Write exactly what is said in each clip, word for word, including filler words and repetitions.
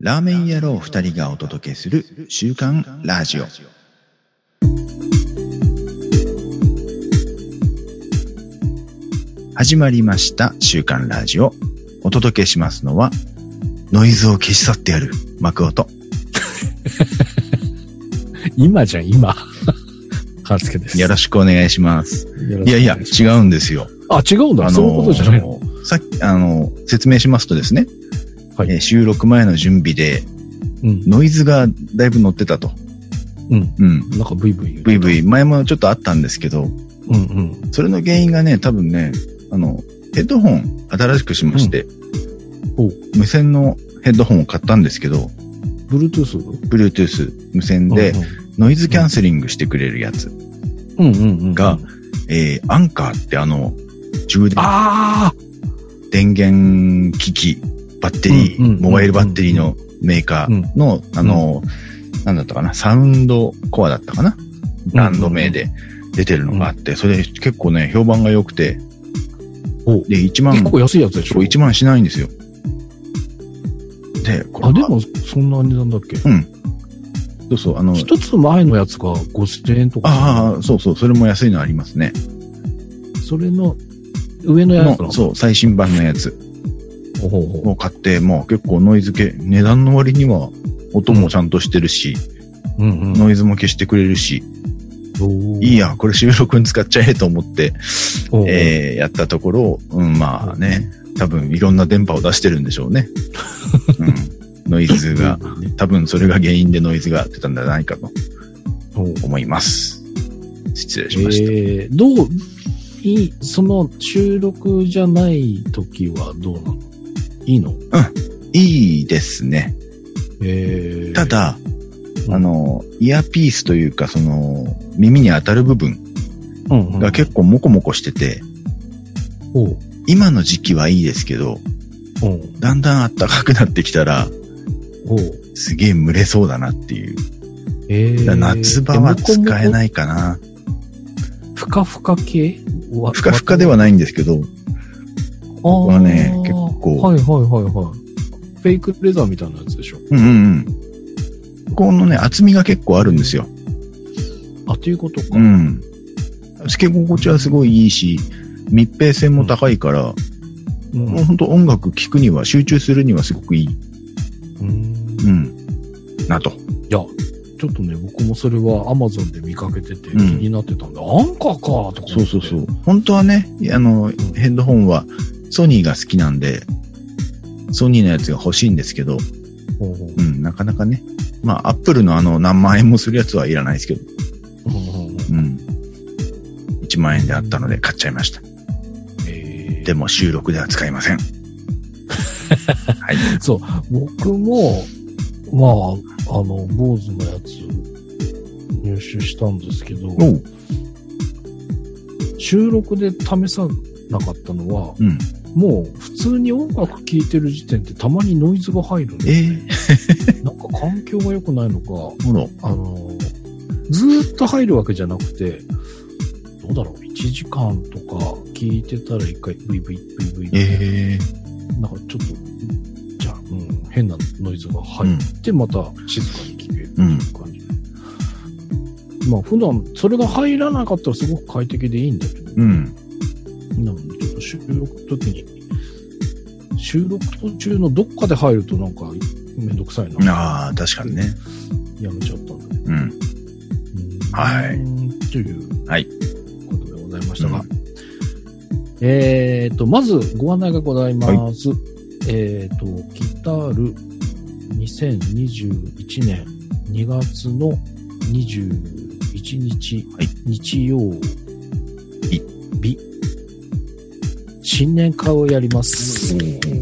ラーメン野郎二人がお届けする週刊ラジオ。始まりました週刊ラジオ。お届けしますのはノイズを消し去ってやる幕音。 今じゃん今。ハーツケです。 よろしくお願いします。いやいや違うんですよ。 あ、違うんだ。あのー、そういうことじゃないの。 さっきあの説明しますとですね。はい、えー、収録前の準備で、うん、ノイズがだいぶ乗ってたと。 うん。うん。なんかブイブイ。 ブイブイ。前もちょっとあったんですけど、うんうん。それの原因がね、多分ね、あの、ヘッドホン新しくしまして、うん、無線のヘッドホンを買ったんですけど、 Bluetooth？ Bluetooth 無線で、うんうん、ノイズキャンセリングしてくれるやつが、うんうんうんうん、えー、アンカーってあの、充電、 あ電源機器、バッテリー、うんうんうんうん、モバイルバッテリーのメーカーの、うん、あの、うん、なんだったかな、サウンドコアだったかな、ブランド名で出てるのがあって、うんうん、それ結構ね、評判が良くて、で、いちまん。 結構安いやつでしょ？ いちまんしないんですよ。で、 これあ、でも、そんな値段だっけ？ うん。そうそう、あの。 一つ前のやつがごせんえんとか。 ああ、そうそう、それも安いのありますね。 それの上のやつなの？ そう、最新版のやつ。を買って、もう結構ノイズ系、値段の割には音もちゃんとしてるし、うんうん、ノイズも消してくれるし、いいや、これ収録に使っちゃえと思って、えー、やったところ、うん、まあね、多分いろんな電波を出してるんでしょうね。うん、ノイズが、多分それが原因でノイズが出たんじゃないかと思います。失礼しました。 えー、どういい、その収録じゃない時はどうなの？いいの？ うん。いいですね。 えー、 ただ、あの、イヤーピースというか、その、耳に当たる部分が結構モコモコしてて、うんうん、今の時期はいいですけど、うん、だんだん暖かくなってきたら、すげえ蒸れそうだなっていう。 えー、 夏場は使えないかな。 ふかふか系？ ふかふかではないんですけど、ここはね、結構。 はいはいはいはい。フェイクレザーみたいなやつでしょ。 うんうんうん。このね、厚みが結構あるんですよ。 あ、ということか。 うん。付け心地はすごいいいし、密閉性も高いから、うん、もうほんと音楽聴くには、集中するにはすごくいい。うん。うん。なと。いや、ちょっとね、僕もそれは Amazon で見かけてて気になってたんで、うん、アンカーかとか。 そうそうそう。本当はね、あの、うん、ヘッドホンはソニーが好きなんで、ソニーのやつが欲しいんですけど、うん、うん、なかなかね。まあ、アップルのあの何万円もするやつはいらないですけど、うん。いちまんえんであったので買っちゃいました。えー、でも収録では使いません。 はい。そう、僕も、まあ、あの、坊主のやつ入手したんですけど、収録で試さなかったのは、うん、もう普通に音楽聴いてる時点ってたまにノイズが入るんで、えー、なんか環境が良くないのか、あの、ずーっと入るわけじゃなくて、どうだろう、いちじかんとか聴いてたら一回ブイブイブイブイで、えー、なんかちょっと、じゃあ、うん、変なノイズが入って、また静かに聴けるっていう感じで。うん、まあ普段、それが入らなかったらすごく快適でいいんだけど、うん、なのでちょっと収録の時に、収録途中のどっかで入るとなんかめんどくさいな。 ああ、確かにね。 やめちゃったんで。 うん。うん、はい。 というはいことでございましたが、うん、えっと、まずご案内がございます。はい、えっと、ギタールにせんにじゅういちねんにがつのにじゅういちにち、はい、日曜日、新年会をやります。よ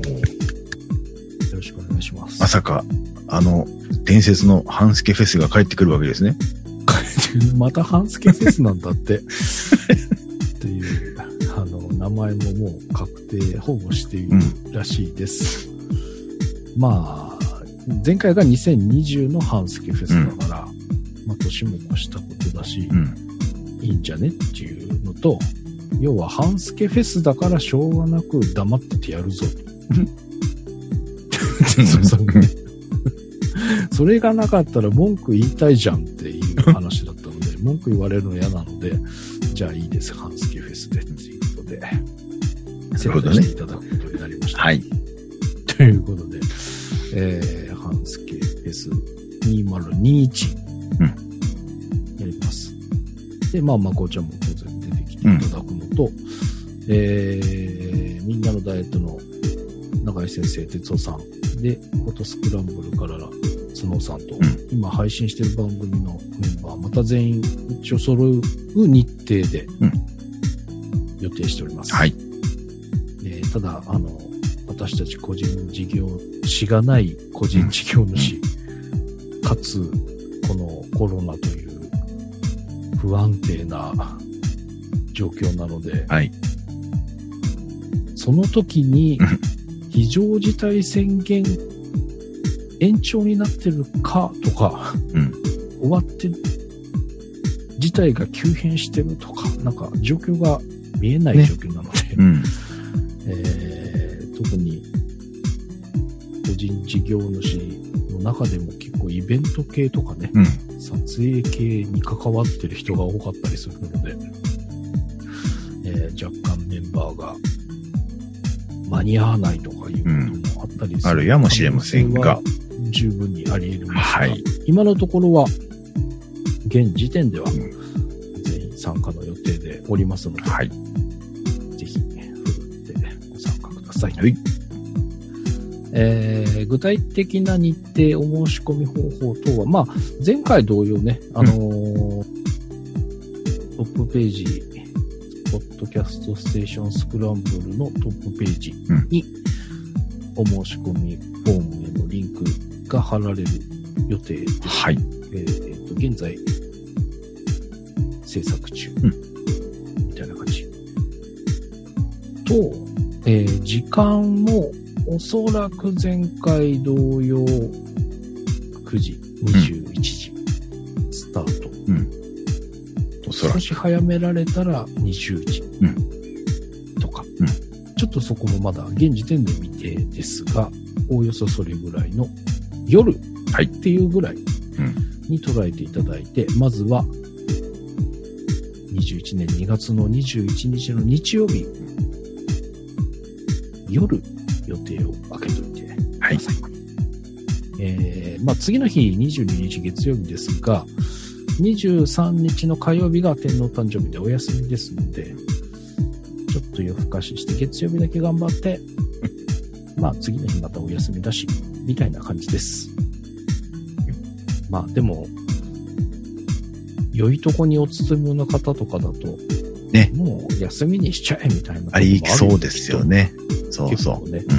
ろしくお願いします。 まさか、あの、伝説の半助フェスが帰ってくるわけですね。 また半助フェスなんだって。っていう、あの、名前ももう確定、保護しているらしいです。うん、まあ、前回がにせんにじゅうの半助フェスだから、うん、まあ、年も越したことだし、うん、いいんじゃねっていうのと、要は半助フェスだからしょうがなく黙っててやるぞ。 それがなかったら文句言いたいじゃんっていう話だったので、文句言われるの嫌なので、じゃあいいです、ハンスケフェスでっていうことで、セットしていただくことになりました。 はい。 ということで、えー、ハンスケフェスにせんにじゅういち、うん、やります。で、まあ、まこちゃんも当然出てきていただくのと、うん、えー、みんなのダイエットの永井先生、哲夫さんで、フォトスクランブルから角さんと、うん、今配信している番組のメンバー、また全員一応揃う日程で予定しております。 はい。 えー、ただ、あの、私たち個人事業しがない個人事業主、うん、かつ、このコロナという不安定な状況なので、 はい、 その時に非常事態宣言延長になってるかとか、うん、終わって事態が急変してるとか、なんか状況が見えない状況なので、ね、うん、えー、特に個人事業主の中でも結構イベント系とかね、うん、撮影系に関わってる人が多かったりするので、えー、若干メンバーが間に合わないとかいうこともあったりする、 うん、あるやもしれませんが、 十分にあり得るんですが、 はい、 今のところは現時点では全員参加の予定でおりますので、 はい、 ぜひふるってご参加ください。 はい、 えー、具体的な日程、お申し込み方法等は、まあ、前回同様ね、あのーうん、トップページ、ポッドキャストステーションスクランブルのトップページに、お申し込みフォームへのリンクが貼られる予定です。 はい。 えー、と、現在、制作中、うん、みたいな感じ。と、えー、時間も、おそらく前回同様くじ、にじゅういちじ、うん、スタート、うん、少し早められたらにじゅうじ、うん、とか、うん、ちょっとそこもまだ現時点で未定ですが、おおよそそれぐらいの夜っていうぐらいに捉えていただいて、はい、うん、まずはにじゅういちねんにがつのにじゅういちにちの日曜日、夜予定を開けといてください。はい、えー、まあ次の日にじゅうににち月曜日ですが、にじゅうさんにちの火曜日が天皇誕生日でお休みですので、ちょっと夜更かしして月曜日だけ頑張って、まあ次の日またお休みだし、みたいな感じです。まあでも、良いとこにお勤めの方とかだと、ね、もう休みにしちゃえみたいなありそうですよね。そうそう。 結構ね、うん、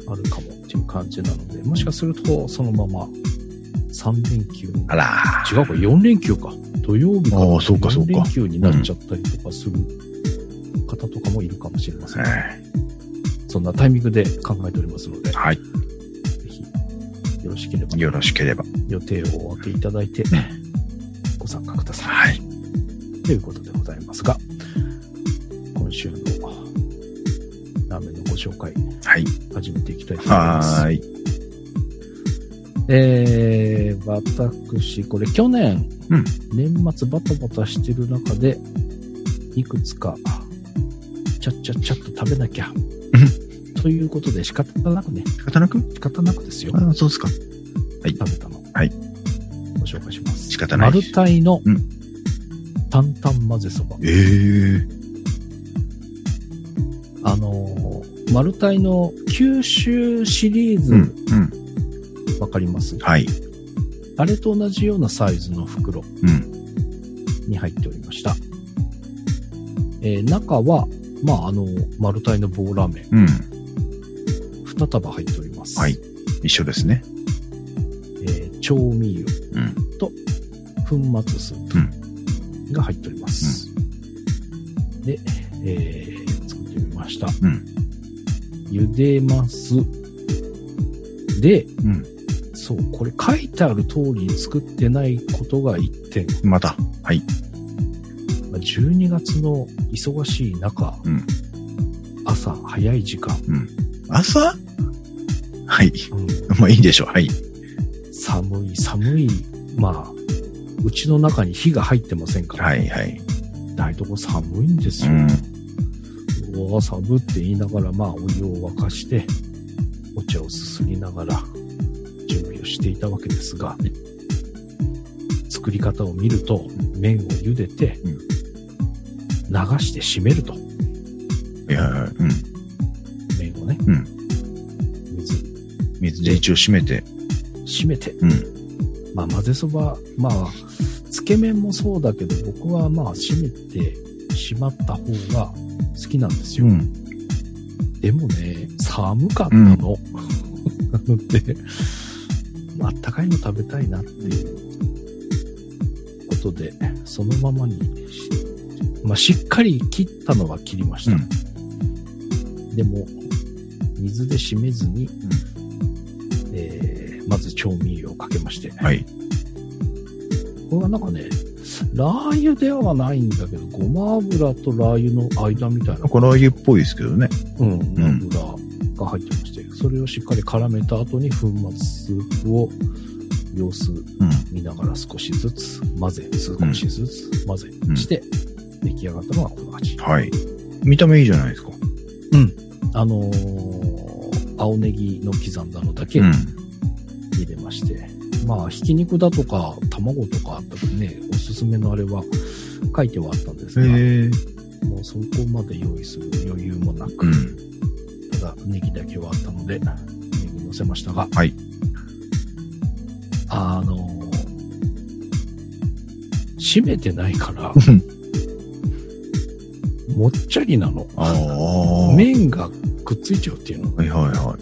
あるかもっていう感じなので、もしかするとそのままさんれんきゅう、 あら違うか、よんれんきゅうか、土曜日からよんれんきゅうになっちゃったりとかする方とかもいるかもしれません、ね、うん、そんなタイミングで考えておりますので、 はい、 ぜひよろしければよろしければ予定をお開けいただいてご参加ください。 はい。 ということでございますが、今週のラーメンのご紹介、 はい、 始めていきたいと思います。 はい。 えー、私、これ去年、 うん、 年末バタバタしてる中で、いくつか、ちゃっちゃっちゃっと食べなきゃ。ということで仕方なくね。 仕方なく仕方なくですよ。 ああ、そうですか。はい。 食べたの。 はい。 ご紹介します。 仕方ない。 マルタイの、担々混ぜそば。 ええー。 あのー、マルタイの九州シリーズ、うん、うん、わかります？ はい。 あれと同じようなサイズの袋に入っておりました。うん、えー、中は、まあ、あの、マルタイの棒ラーメン。うん。二束入っております。 はい。一緒ですね。 えー、調味料と粉末スープが入っております。うん、で、えー、作ってみました。うん。茹でます。で、うん、そう、これ書いてある通りに作ってないことが一点。 また。はい。 じゅうにがつの忙しい中、うん、朝早い時間。 うん、朝はい。うん、まあいいでしょう。はい。 寒い寒い、まあ、うちの中に火が入ってませんから、 はいはい。 台所寒いんですよ。うん、うわ、寒って言いながら、まあ、お湯を沸かして、お茶をすすりながら、準備をしていたわけですが、作り方を見ると、麺を茹でて、うん、流して締めると。 いや、うん。 麺をね。 うん。水。水で一応締めて。 締めて。 うん。 まあ、混ぜそば、まあ、つけ麺もそうだけど、僕はまあ、締めてしまった方が好きなんですよ。うん、でもね、寒かったの。なので、あったかいの食べたいなっていうことで、そのままに、まあ、しっかり切ったのは切りました。うん、でも、水で締めずに、うんえー、まず調味料をかけまして。 はい。 これはなんかね、ラー油ではないんだけど、ごま油とラー油の間みたいな。 これラー油っぽいですけどね。 うん、油が入ってまして、それをしっかり絡めた後に粉末スープを様子見ながら少しずつ混ぜ、少しずつ混ぜして、出来上がったのがこの味。 はい。見た目いいじゃないですか。 うん。あのー、青ネギの刻んだのだけ入れまして、うん、まあ、ひき肉だとか卵とかあったけどね、おすすめのあれは書いてはあったんですが、もうそこまで用意する余裕もなく、うん、ただネギだけはあったので、ネギ乗せましたが、 はい。 あのー、締めてないから、もっちゃりなの。 あ麺がくっついちゃうっていうの。 はいはいはい。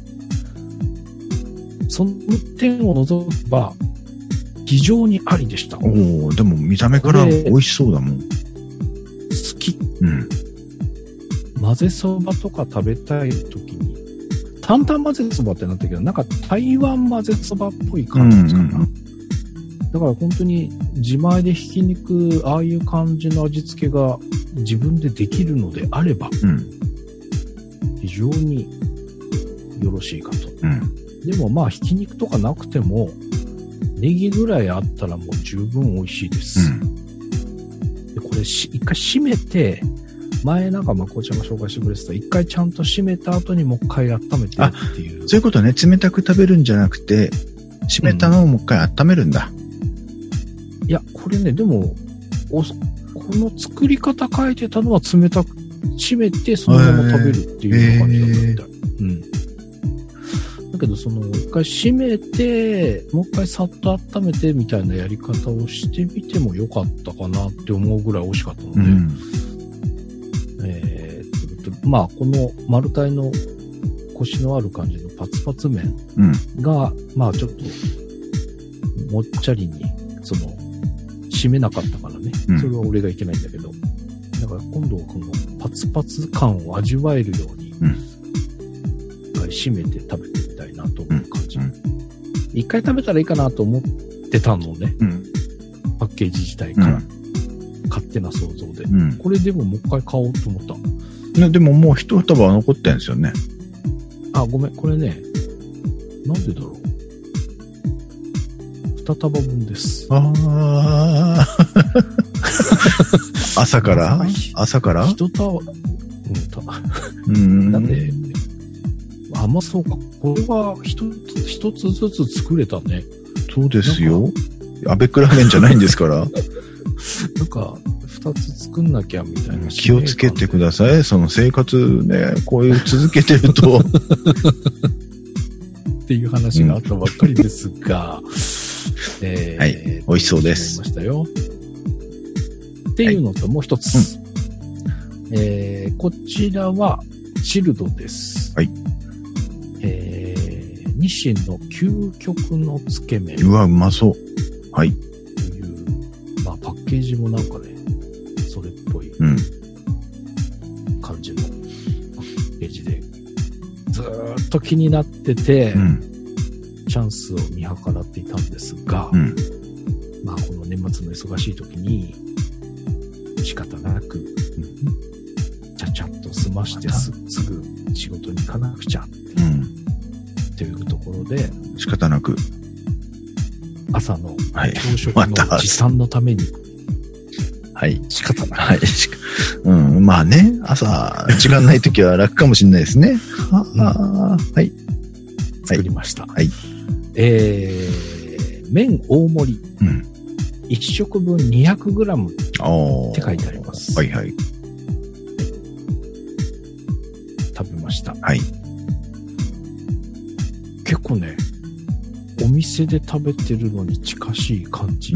その点を除けば、非常にありでした。 おお、でも見た目から美味しそうだもん。 好き。 うん。 混ぜそばとか食べたいときに、担々混ぜそばってなったけど、なんか台湾混ぜそばっぽい感じですかな。うんうんうん、だから本当に自前でひき肉、ああいう感じの味付けが自分でできるのであれば、 うん、 非常によろしいかと。 うん、 でもまあひき肉とかなくても、ネギぐらいあったらもう十分美味しいです。うん、でこれし一回締めて、前なんかまこちゃんが紹介してくれてた、一回ちゃんと締めた後にもう一回温めてっていう。 そういうことね。冷たく食べるんじゃなくて、締めたのをもう一回温めるんだ。 うん、いや、これね、でも、おこの作り方書いてたのは冷たく締めてそのまま食べるっていう感じだったみたい。うん。だけどその一回締めてもう一回さっと温めてみたいなやり方をしてみてもよかったかなって思うぐらい美味しかったので、うん、えー、まあこの丸太のコシのある感じのパツパツ麺が、うん、まあちょっともっちゃりにその締めなかったからね、うん、それは俺がいけないんだけど、だから今度はこのパツパツ感を味わえるように、うん、一回締めて食べてみたいなと思う感じ。うん、一回食べたらいいかなと思ってたのね、うん、パッケージ自体から、うん、勝手な想像で、うん、これでももう一回買おうと思った。 ね、でももう一束残ってるんですよね。 あ、ごめん、これね、なんでだろう。二束分です。 ああ。朝から朝から一束、うん、た。うん。だって、あ、まあそうか。これは一つ、一つずつ作れたね。 そうですよ。アベックラーメンじゃないんですから。 なんか、二つ作んなきゃみたいな。 気をつけてください。その生活ね、こういう続けてると。 っていう話があったばっかりですが、うんえー、はい、美味しそうです。 ましたよ。っていうのともう一つ、はい、えー、こちらはチルドです。 はい。 えー、日清の究極のつけ麺。 うわ、うまそう。はい。 という、まあパッケージもなんかね、それっぽい感じのパッケージで、ずーっと気になってて、うんチャンスを見計らっていたんですが、うん、まあこの年末の忙しい時に仕方なく、うん、ちゃちゃっと済ましてすすぐ仕事に行かなくちゃって、うん、っていうところで仕方なく朝の朝食の持参のために。 はい。 仕方ない。 はい。うん。まあね、朝、時間ないときは楽かもしれないですね。はあ、はい。 作りました。 はい。 えー、麺大盛り。うん。いち食分 にひゃくグラム って書いてあります。 はいはい。 食べました。 はい。 結構ね、お店で食べてるのに近しい感じ。 うん。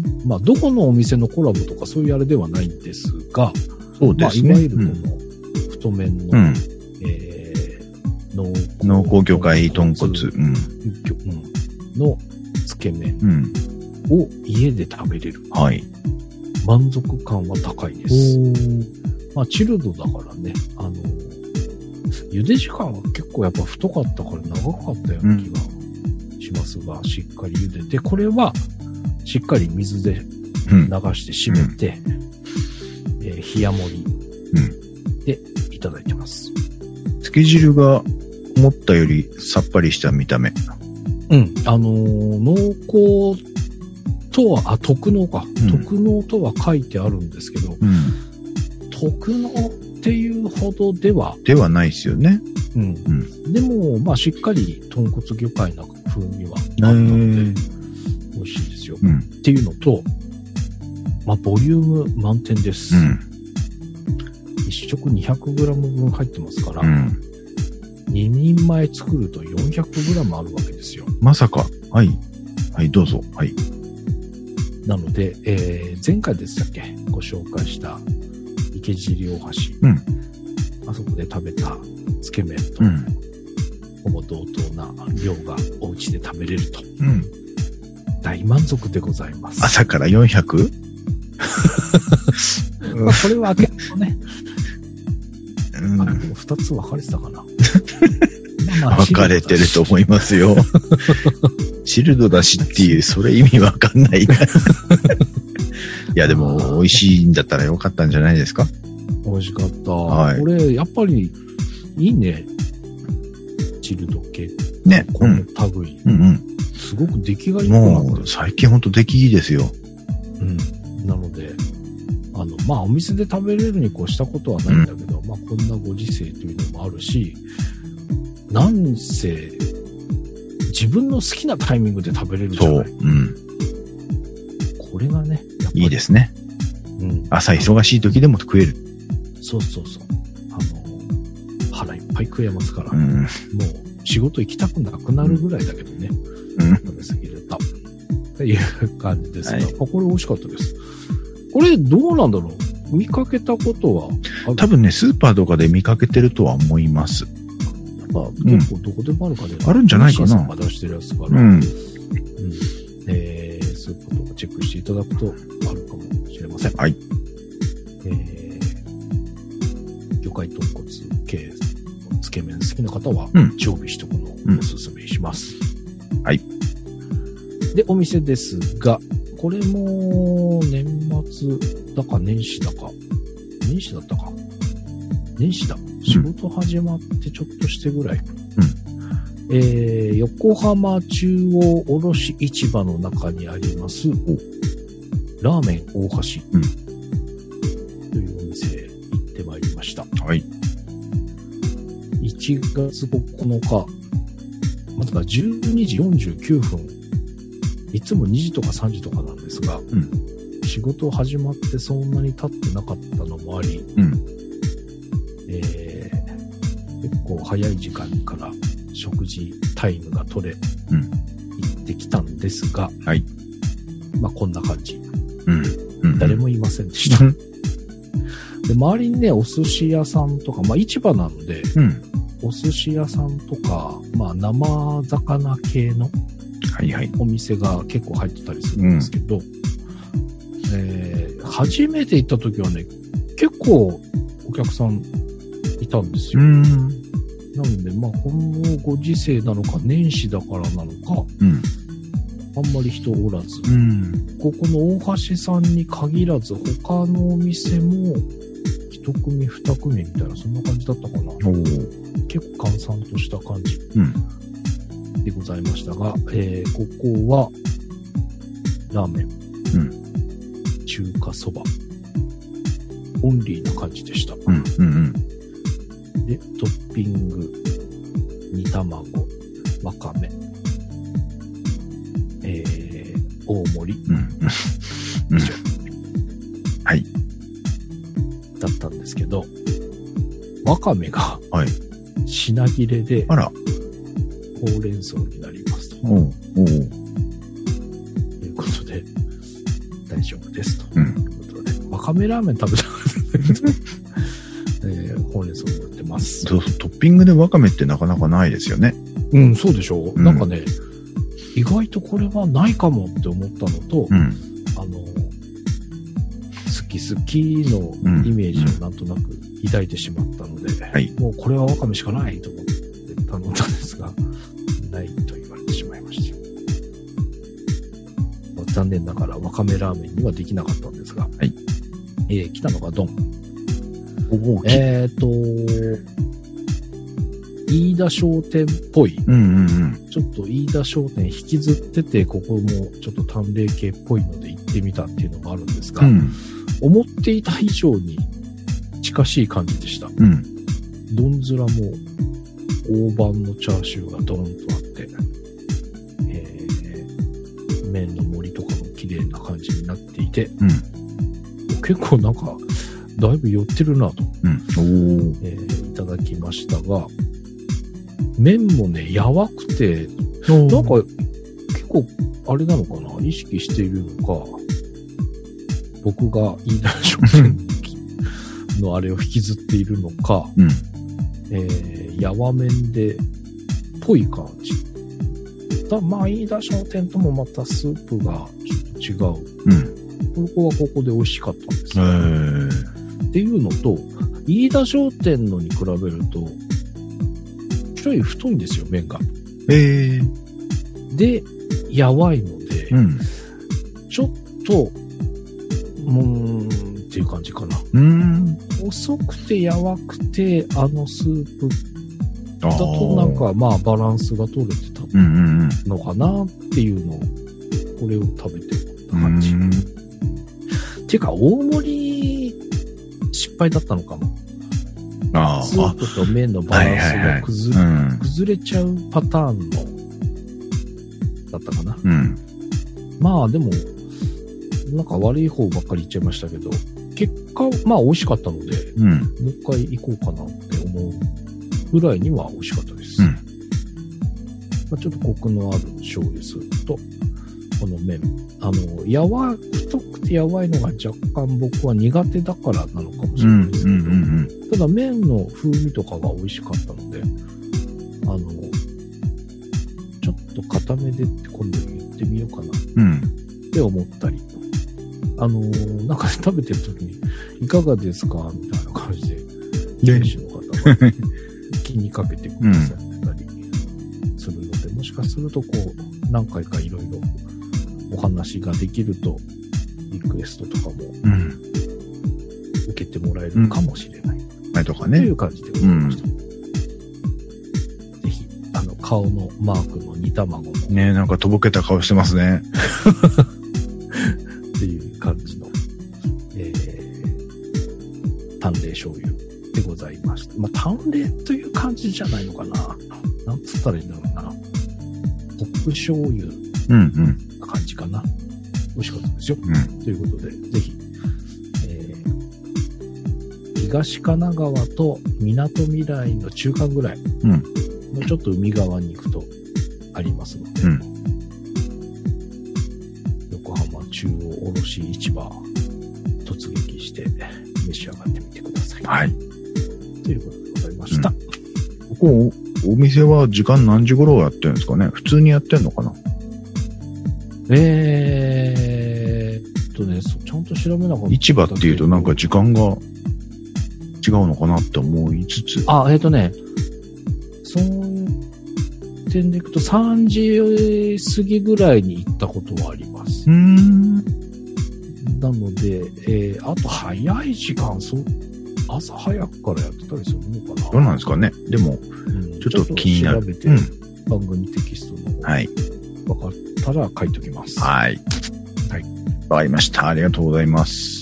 まあ、どこのお店のコラボとかそういうあれではないんですが、 そうですね。 まあ、いわゆるこの太麺の、うん、えー、濃厚濃厚魚介豚骨、うん、 のつけ麺を家で食べれる。 はい。 満足感は高いです。まあ、チルドだからね、あの、茹で時間は結構やっぱ太かったから長かったような気がしますが、うん、しっかり茹でて、これはしっかり水で流して締めて、うんえー、冷や盛りでいただいてます。 つけ汁が思ったよりさっぱりした見た目。 うん。あのー、濃厚とは、あ、特濃か、うん。特濃とは書いてあるんですけど、うん、特濃っていうほどでは。 ではないですよね。 うん。うん、でも、まあ、しっかり豚骨魚介な風味はあったので、美味しいですよ。うん、っていうのと、まあ、ボリューム満点です。うん、いち食 にひゃくグラム 分入ってますから、うん、ににんまえ作ると よんひゃくグラム あるわけですよ。 まさか。はい。はい、どうぞ。はい。 なので、えー、前回でしたっけご紹介した池尻大橋、 うん、 あそこで食べたつけ麺と、うん、ほぼ同等な量がお家で食べれると、うん、大満足でございます。 朝から よんひゃく？ まあこれは開けるとね、うん、あれでもふたつ分かれてたかな。 まあまあ分かれてると思いますよ。チルドだしっていう、それ意味わかんない。いやでも美味しいんだったらよかったんじゃないですか。 美味しかった。はい、これやっぱりいいね。チルド系ね、 この類、うんうんうん、すごく出来がいい。 もう最近ほんと出来いいですよ。 うん。なのであのまあお店で食べれるにこうしたことはないんだけど、うん、まあこんなご時世というのもあるし、なんせ自分の好きなタイミングで食べれるじゃない。そう。うん。これがね、やっぱりいいですね。うん。朝忙しい時でも食える。 そうそうそう。あの、腹いっぱい食えますから、うん、もう仕事行きたくなくなるぐらいだけどね。うん。食べ過ぎると。という感じですが、はい、あ、これ美味しかったです。これどうなんだろう？見かけたことはある？ 多分ね、スーパーとかで見かけてるとは思います。 結構どこでもあるかね、 うん、あるんじゃないかな。 が出してるやつから、うんうん、えー、スーパーとかチェックしていただくとあるかもしれません。 はい。 えー、魚介豚骨系つけ麺好きな方は、うん、常備しとくのをおすすめします、 うん。はい。 で、お店ですが、これも年末だか年始だか、年始だったか、年始だ。仕事始まってちょっとしてぐらい。うん、えー、横浜中央卸市場の中にあります、ラーメン大橋、うん、というお店へ行ってまいりました。 はい。 いちがつここのか、まさかじゅうにじよんじゅうきゅうふん、いつもにじとかさんじとかなんですが、うん、仕事始まってそんなに経ってなかったのもあり、うんえー結構早い時間から食事タイムが取れ、うん、行ってきたんですが、 はい、 まあこんな感じ、 うんうん、 誰もいませんでした、うん、で周りにねお寿司屋さんとか、まあ市場なので、うん、お寿司屋さんとか、まあ生魚系のお店が結構入ってたりするんですけど、はいはいえー、初めて行った時はね結構お客さんいたんですよ。うんなので、まあ、このご時世なのか、年始だからなのか、うん、あんまり人おらず、うん、ここの大橋さんに限らず、他のお店も、一組二組みたいな、そんな感じだったかな。結構閑散とした感じでございましたが、うんえー、ここは、 ラーメン、うん、中華そば、オンリーな感じでした。うんうんうん、で、トッピング、煮卵、わかめ、えー、大盛り、うんうん、以上、 はい。 だったんですけど、わかめが、はい、品切れで、あら、ほうれん草になりますと。おうおうということで、大丈夫ですと。うん、いうことで、わかめラーメン食べたかったんだけど、えー、ほうれん草になってます。 そうそう、トッピングでわかめってなかなかないですよね。 うん、そうでしょう。うん、なんかね、意外とこれはないかもって思ったのと、うん、あの、好き好きのイメージをなんとなく抱いてしまったので、うんはい、もうこれはわかめしかないと思って頼んだんですが、ないと言われてしまいました。残念ながらわかめラーメンにはできなかったんですが、はい、えー、来たのがドン。えっ、ー、と、飯田商店っぽい、うんうんうん、ちょっと飯田商店引きずってて、ここもちょっと淡麗系っぽいので行ってみたっていうのがあるんですが、うん、思っていた以上に近しい感じでした。うん、丼面も大判のチャーシューがドーンとあって、えー、麺の盛りとかも綺麗な感じになっていて、うん、結構なんかだいぶ寄ってるなと、うんえー、いただきましたが、麺もねやわくてなんか結構あれなのかな、意識しているのか、僕が飯田商店のあれを引きずっているのか、うんえー、やわ麺でぽい感じだ。まあ飯田商店ともまたスープがちょっと違う、うん、ここはここで美味しかったんですよ、ね、っていうのと、飯田商店のに比べるとちょい太いんですよ、麺が。へー。でやわいので、うん、ちょっとうーんっていう感じかな。うーん、細くてやわくてあのスープだとなんかまあバランスが取れてたのかなっていうのを、これを食べてた感じ。っていうか大盛り失敗だったのかも。あスープと麺のバランスが崩れ、はいはいはいうん、崩れちゃうパターンのだったかな、うん、まあでもなんか悪い方ばっかり言っちゃいましたけど、結果まあ美味しかったので、うん、もう一回行こうかなって思うぐらいには美味しかったです、うんまあ、ちょっとコクのある醤油スープとこの麺、あのやわ太くてやわいのが若干僕は苦手だからなのかもしれないですけど、うんうんうんうん、ただ麺の風味とかが美味しかったので、あのちょっと固めでって今度言ってみようかなって思ったり、うん、あのなんか食べてる時にいかがですかみたいな感じで店主の方が気にかけてくださってたりするので、うん、もしかするとこう何回かいろいろお話ができるとリクエストとかも受けてもらえるかもしれない、 うん、とかね、 という感じでございました、うん、ぜひあの顔のマークの煮卵もね、なんかとぼけた顔してますねっていう感じの、えー、淡麗醤油でございました。まあ淡麗という感じじゃないのかな、なんつったらいいんだろうな、ホップ醤油うんうん感じかな。美味しかったですよ、うん、ということでぜひ、えー、東神奈川とみなとみらいの中間ぐらい、うん、もうちょっと海側に行くとありますので、うん、横浜中央卸市場突撃して召し上がってみてください。はい。ということでございました。 うん、ここお店は時間何時頃やってるんですかね。普通にやってんのかな。 えーっとね、ちゃんと調べなかった。 市場っていうとなんか時間が違うのかなって思いつつ。 あ、えーっとね、そういう点でいくとさんじ過ぎぐらいに行ったことはあります。うーん。なので、えー、あと早い時間、そう、朝早くからやってたりするのかな。 どうなんですかね。でも、うん、ちょっと気になる。 調べて、うん、番組テキストの方。はい。分かったら書いておきます。はい。 わかりました。ありがとうございます。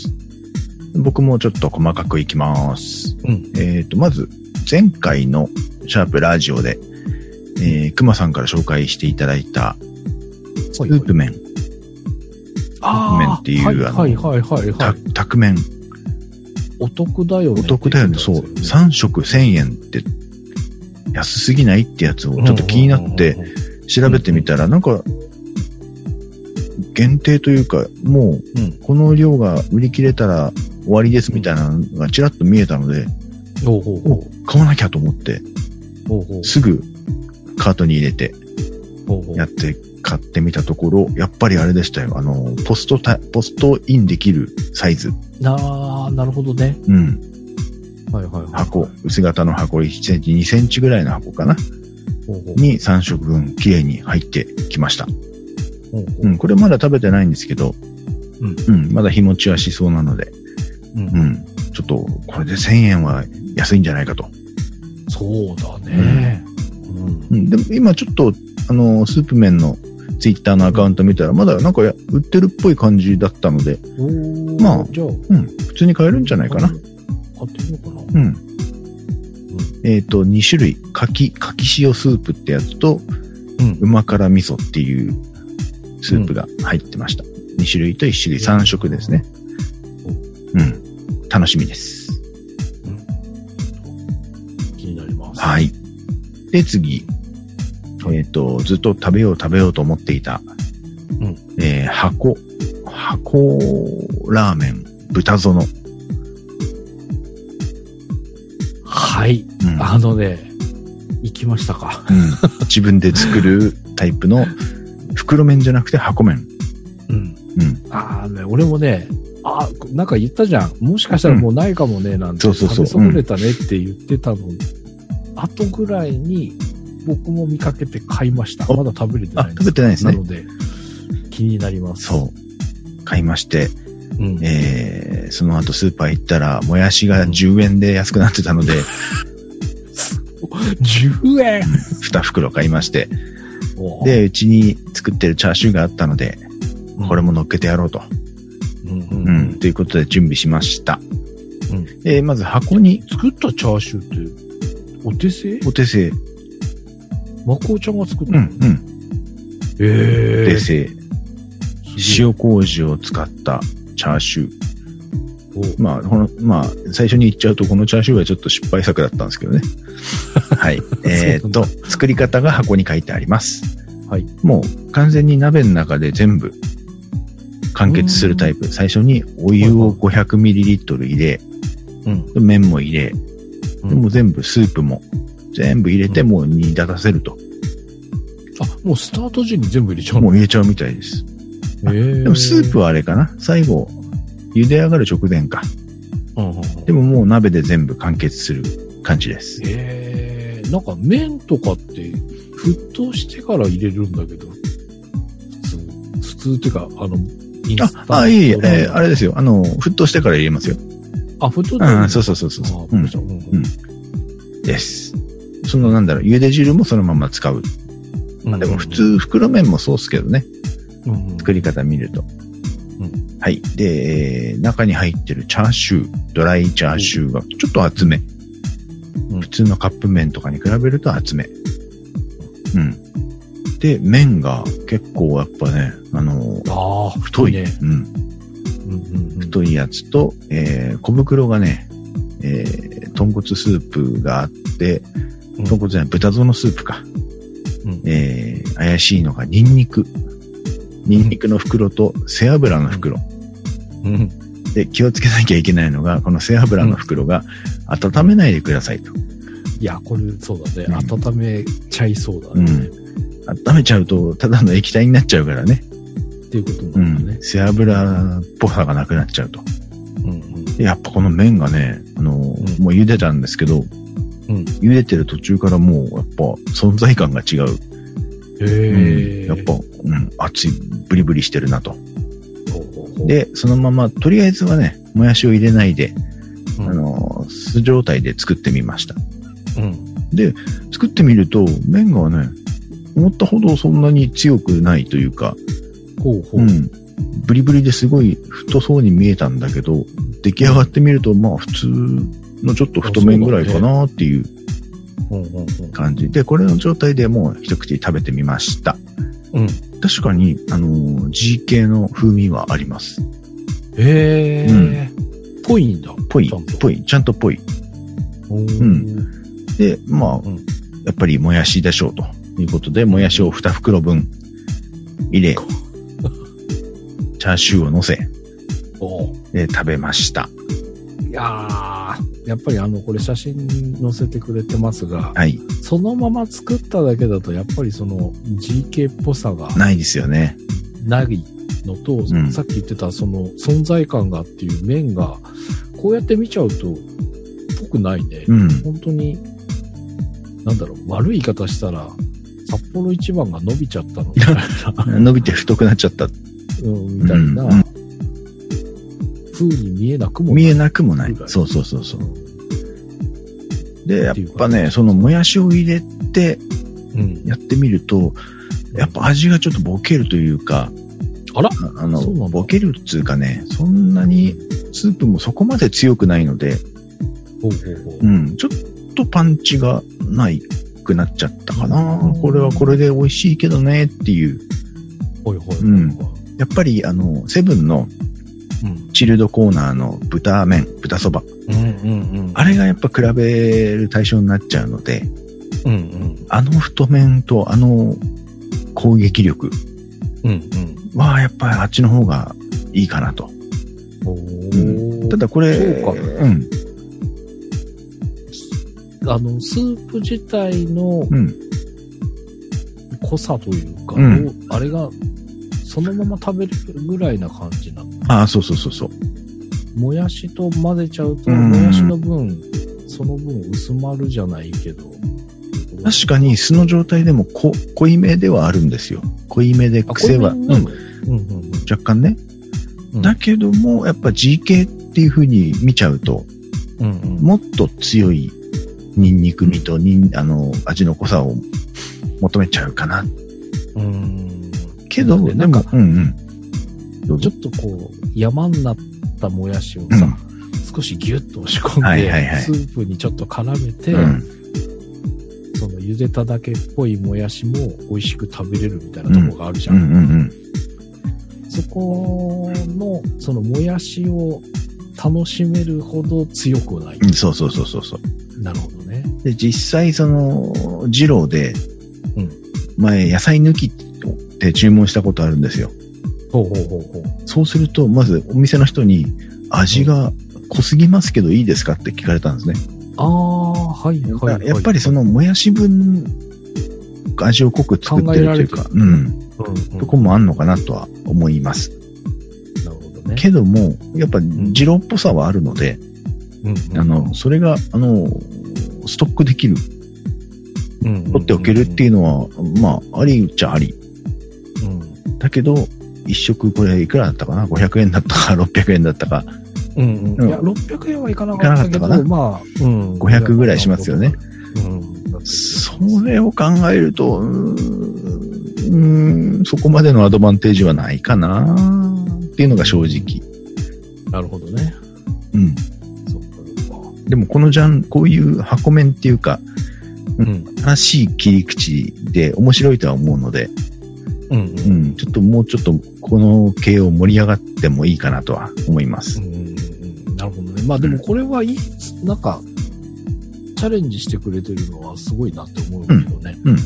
僕もちょっと細かくいきます。うん、えっと、まず、前回のシャープラジオで、えー、熊さんから紹介していただいた、スープ麺。スープ麺っていう、あの、はいはいはいはい。タク麺。 お得だよね。 お得だよね。そう。さん食せんえんって安すぎないってやつをちょっと気になって調べてみたら、なんか、限定というか、もう、この量が売り切れたら終わりですみたいなのがちらっと見えたので、 おうおうおう買わなきゃと思って、 おうおうすぐカートに入れて、やって買ってみたところ、やっぱりあれでしたよ。あの、ポストタ、ポストインできるサイズ。 ああ、なるほどね。 うん。 はいはいはい、はい。 箱、薄型の箱いちセンチ、にセンチぐらいの箱かな。ほうほうにさん食分きれいに入ってきました。ほうほううん、これまだ食べてないんですけど、うん、うん、まだ日持ちはしそうなので、うん、うん、ちょっとこれでせんえんは安いんじゃないかと。 そうだね。 うんうん、でも今ちょっとあのスープ麺のツイッターのアカウント見たらまだなんか売ってるっぽい感じだったので、まあじゃあ、うん、普通に買えるんじゃないかな。買ってみようかな。 うん。うん、えっ、ー、とに種類かきかき塩スープってやつと、うん、旨辛味噌っていうスープが入ってました。うん、に種類といち種類さん食ですね。うん。楽しみです。 うん、気になります。 はい。で、次。えっ、ー、と、ずっと食べよう食べようと思っていた、うん、えー、箱、箱ラーメン、豚園。 はい、うん。あのね、行きましたか。 うん。自分で作るタイプの袋麺じゃなくて箱麺。 うん。うん。ああね、俺もね、あ、なんか言ったじゃん。もしかしたらもうないかもね、なんて、うん。そうそうそう。食べ損ねたねって言ってたの、うん、後ぐらいに僕も見かけて買いました。まだ食べれてないんです。 食べてないですね。 なので、気になります。 そう。買いまして、うん、えー、その後スーパー行ったら、もやしがじゅうえんで安くなってたので、 じゅうえん ? に 袋買いまして、で、うちに作ってるチャーシューがあったので、うん、これも乗っけてやろうと。うんうんうん、ということで準備しました。うん、えー、まず箱に。 作ったチャーシューって、お手製お手製。 まこうちゃんが作ったの？ うんうん。えー。お手製。塩麹を使ったチャーシュー。まあ、この、まあ、最初に言っちゃうと、このチャーシューはちょっと失敗作だったんですけどね。はい。えーっと、作り方が箱に書いてあります。はい。もう、完全に鍋の中で全部、完結するタイプ。最初にお湯を ごひゃくミリリットル 入れ、うん、麺も入れ、でも全部スープも全部入れてもう煮立たせると。 あ、もうスタート時に全部入れちゃうの？ もう入れちゃうみたいです。へー。でもスープはあれかな？最後、茹で上がる直前か。うんうんうん、でももう鍋で全部完結する感じです。 へー。なんか麺とかって沸騰してから入れるんだけど、普通、普通っていうか、あの、インスタント。 あ、あ、いい、えー、あれですよ。あの、沸騰してから入れますよ。 あ、沸騰してうん、そうそうそうそう。うん。うん。です。そのなんだろう、茹で汁もそのまま使う。まあでも普通、袋麺もそうっすけどね。うんうん、作り方見ると。うん、はい。で、中に入ってるチャーシュー、ドライチャーシューがちょっと厚め。うん、普通のカップ麺とかに比べると厚め。うん。で、麺が結構やっぱね、あのー、 あ太い。 ね、 うん。うんうんうん、太いやつと、えー、小袋がね、えー、豚骨スープがあって、豚骨じゃない、豚園スープか。うん、えー、怪しいのがニンニク。ニンニクの袋と背脂の袋。うん、で、気をつけなきゃいけないのが、この背脂の袋が温めないでくださいと。 いや、これそうだね。うん、温めちゃいそうだね。 うん。温めちゃうと、ただの液体になっちゃうからね。 っていうことなんだね。 うん。背脂っぽさがなくなっちゃうと。うんうん、でやっぱこの麺がね、あの、うん、もう茹でたんですけど、うん、茹でてる途中からもうやっぱ存在感が違う。へー。うん、やっぱ、うん、熱い、ブリブリしてるなと。ほうほうほう。で、そのまま、とりあえずはね、もやしを入れないで、うん、あの、素状態で作ってみました。うん。で、作ってみると、麺がね、思ったほどそんなに強くないというか、ほうほう。うん。 ブリブリですごい太そうに見えたんだけど、出来上がってみると、まあ普通のちょっと太麺ぐらいかなっていう感じで、これの状態でもう一口食べてみました。うん。確かに、あのー、G 系の風味はあります。 へー。うん。ぽいんだ。 ぽい。ぽい。ちゃんとぽい。うん。で、まあ、うん、やっぱりもやしでしょうということで、もやしをに袋分入れ、チャーシューを乗せ、で食べました。 いやー、やっぱりあの、これ写真載せてくれてますが、 はい。 そのまま作っただけだと、やっぱりその ジーケー っぽさがないですよね。 ないのと、うん、さっき言ってたその存在感がっていう面が、こうやって見ちゃうと、ぽくないね。うん、本当に、なんだろう、悪い言い方したら、札幌一番が伸びちゃったのみたいな。 伸びて太くなっちゃった。 うん、みたいな、うん、風に見えなくもない。 見えなくもない。そうそうそうそう。で、やっぱね、そのもやしを入れて、やってみると、うん、やっぱ味がちょっとボケるというか、 あらあの、ボケるっていうかね、そんなにスープもそこまで強くないので、 ほうほうほう、 うん、ちょっとパンチがないくなっちゃったかな。これはこれで美味しいけどねっていう。 ほいほいほいほい、 うん。やっぱりあの、セブンのチルドコーナーの豚麺、豚そば。 うんうんうん、あれがやっぱ比べる対象になっちゃうので、 うんうん、 あの太麺とあの攻撃力はやっぱりあっちの方がいいかなと。うん、ただこれ、 そうかね、 うん、 あの、スープ自体の濃さというか、うん、あれがそのまま食べるぐらいな感じなの。 ああ、そうそうそうそう。 もやしと混ぜちゃうと、もやしの分、その分薄まるじゃないけど。 確かに素の状態でも濃濃いめではあるんですよ。濃いめで癖は、うんうんうん、若干ね。うん、だけども、やっぱ ジーケー っていう風に見ちゃうと、うんうん、もっと強いニンニク味とニンあの味の濃さを求めちゃうかな。 うん、 けど、ね、でも、うんうん、ちょっとこう山になったもやしをさ、うん、少しギュッと押し込んで、はいはいはい、スープにちょっと絡めて、うん、その茹でただけっぽいもやしも美味しく食べれるみたいなところがあるじゃん。うんうんうんうん、そこのそのもやしを楽しめるほど強くはない。 うん、そうそうそうそうそう。 なるほどね。 で実際その二郎で、うん、前野菜抜きって注文したことあるんですよ。 ほうほうほうほう。 そうするとまずお店の人に味が濃すぎますけどいいですかって聞かれたんですね。 ああ、はいはいはい。 やっぱりそのもやし分味を濃く作ってるというか、うん、うんうん、とこもあんのかなとは思います。 なるほどね。 けどもやっぱ二郎っぽさはあるので、うんうん、あのそれがあのストックできる、うんうんうんうん、取っておけるっていうのはまあありっちゃあり、うん、だけど一食これいくらだったかな、ごひゃくえんだったかろっぴゃくえんだったか、 うんうん、いやろっぴゃくえんはいかなかったけど、 かなかったかな、 まあ、うん、 ごひゃくぐらいしますよね。うん、それを考えるとうーんそこまでのアドバンテージはないかなっていうのが正直。 なるほどね。 うん。 そっかそっか。 でもこのジャンこういう箱麺っていうか、うん、新しい切り口で面白いとは思うので、うんうんうん、ちょっともうちょっとこの系を盛り上がってもいいかなとは思います。うんうん、 なるほどね。まあでもこれはいい、うん、なんかチャレンジしてくれてるのはすごいなって思うけどね。うん。うん、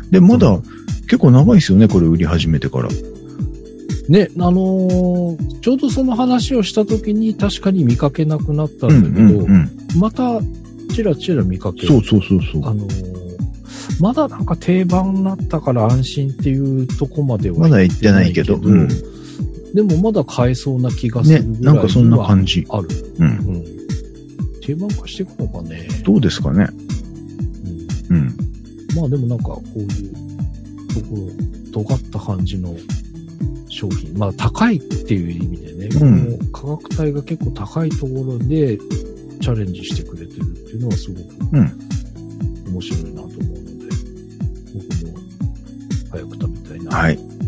でまだ結構長いですよね、これ売り始めてから。 ね、あのー、ちょうどその話をした時に確かに見かけなくなったんだけど、うんうんうん、またチラチラ見かける。 そうそうそうそう。 あのー、まだなんか定番になったから安心っていうとこまではまだ行ってないけど、うん、 でもまだ買えそうな気がするぐらい、ね、 なんかそんな感じある。うん。うん、定番化していくのかね。 どうですかね。うん。うん。 まあでもなんかこういうところ尖った感じの商品、まあ高いっていう意味でね、うん、この価格帯が結構高いところでチャレンジしてくれてるっていうのはすごく面白いなと思うので、うん、僕も早く食べたいなと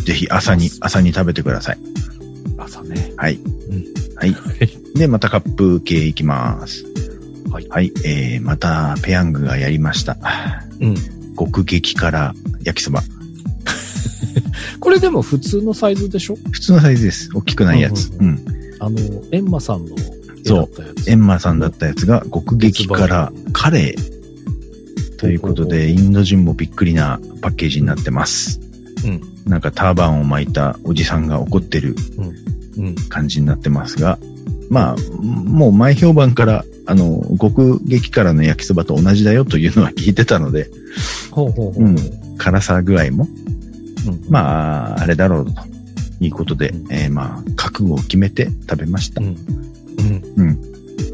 ぜひ朝に、朝に食べてください。 朝ね。 はい。うん、はい。で、またカップ系いきます。はい。はい。えー、また、ペヤングがやりました。うん。極激辛焼きそば。 これでも普通のサイズでしょ？ 普通のサイズです。大きくないやつ。うん、うんうん。 あの、エンマさんの絵だったやつ。 そう。エンマさんだったやつが極激辛カレー。ということで、インド人もびっくりなパッケージになってます。うん。なんかターバンを巻いたおじさんが怒ってる感じになってますが、まあ、もう前評判から、あの、極激辛の焼きそばと同じだよというのは聞いてたので、ほうほうほう。うん。辛さ具合も、うん、まあ、あれだろうということで、うん、えー、まあ、覚悟を決めて食べました。うん。うん。うん、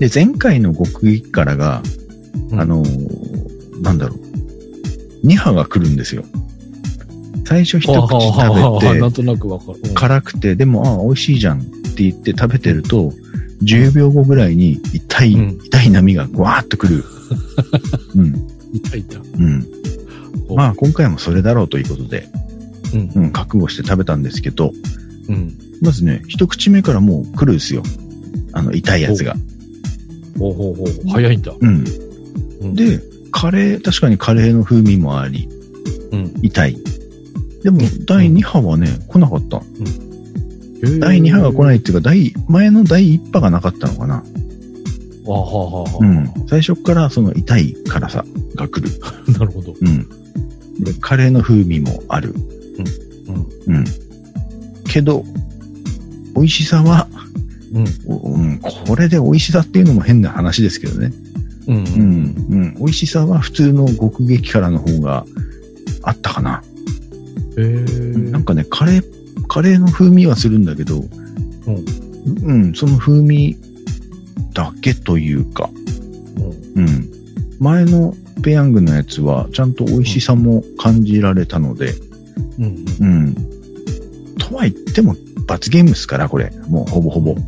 で、前回の極激辛が、うん、あのー、なんだろう、にはが来るんですよ。最初一口食べて、 なんとなくわかる。 辛くて、でも、ああ、美味しいじゃんって言って食べてると、じゅうびょうごぐらいに痛い、うん、痛い波がぐわーっと来る。うん。 痛い痛い。 うん。まあ、今回もそれだろうということで、うん、うん、覚悟して食べたんですけど、うん、まずね、一口目からもう来るんですよ。あの、痛いやつが。 ほうほうほう。早いんだ。 うん。うん、で、カレー、確かにカレーの風味もあり、うん、痛い。でも、だいに波はね、来なかった。うん、だいに波が来ないっていうか、第、前のだいいち波がなかったのかな。 あははは。 うん。最初からその痛い辛さが来る。 なるほど。 うん。で、カレーの風味もある。うん。うん。けど、美味しさは、うん、うん。これで美味しさっていうのも変な話ですけどね。うん。うん。うん。美味しさは普通の極激辛の方があったかな。へー。なんかね、カレー、カレーの風味はするんだけど、うん。うん、その風味だけというか、うん。うん。前のペヤングのやつはちゃんと美味しさも感じられたので、うん。うん。とは言っても罰ゲームですから、これ。もうほぼほぼ。うん。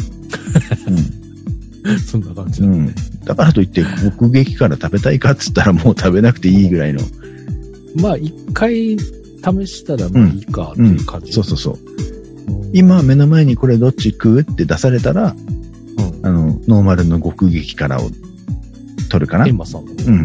うん、そんな感じだね。うん。 だからといって、極激辛食べたいかっつったらもう食べなくていいぐらいの。 まあ、一回試したらまあいいかっていう感じ、 うんうん。そうそうそう。今目の前にこれどっち食うって出されたら、うん、あの、ノーマルの極激辛を取るかな。 エンマさんの。 うん。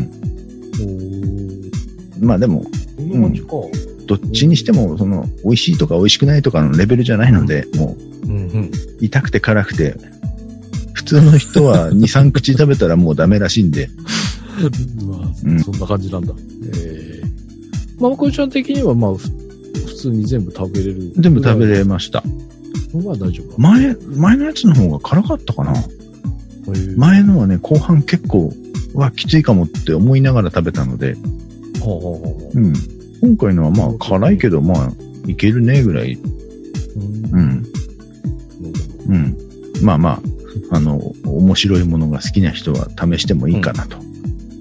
まあでも、 こんな感じか。 どっちにしても、その、美味しいとか美味しくないとかのレベルじゃないので、もう、うんうん、痛くて辛くて、普通の人はに、さん口食べたらもうダメらしいんで。 まあ、うん、そんな感じなんだ。ええー。まあ、こいちゃん的には、まあ、普通に全部食べれる。 全部食べれました。 まあ大丈夫。 前、前のやつの方が辛かったかな。前のはね、後半結構、わ、きついかもって思いながら食べたので、はあはあ、うん。今回のはまあ辛いけど、まあ、いけるねぐらい。うん。うん。まあまあ、あの、面白いものが好きな人は試してもいいかなと。うん、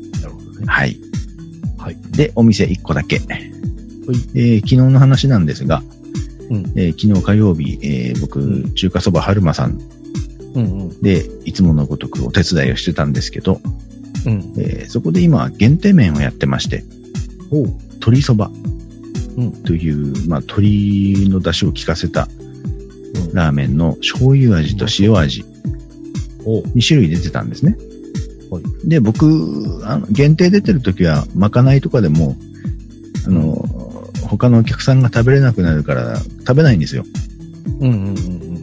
なるほどね。はい。はい。で、お店いっこだけ。はい。えー、昨日の話なんですが、うんえー、昨日火曜日、えー、僕、うん、中華そばはるまさんで、いつものごとくお手伝いをしてたんですけど、うんえー、そこで今、限定麺をやってまして、お鶏そばという、うん、まあ、鶏の出汁を効かせたラーメンの醤油味と塩味、に種類出てたんですね。はい、で、僕、あの限定出てるときは、まかないとかでも、あの、他のお客さんが食べれなくなるから食べないんですよ。うんうんうん、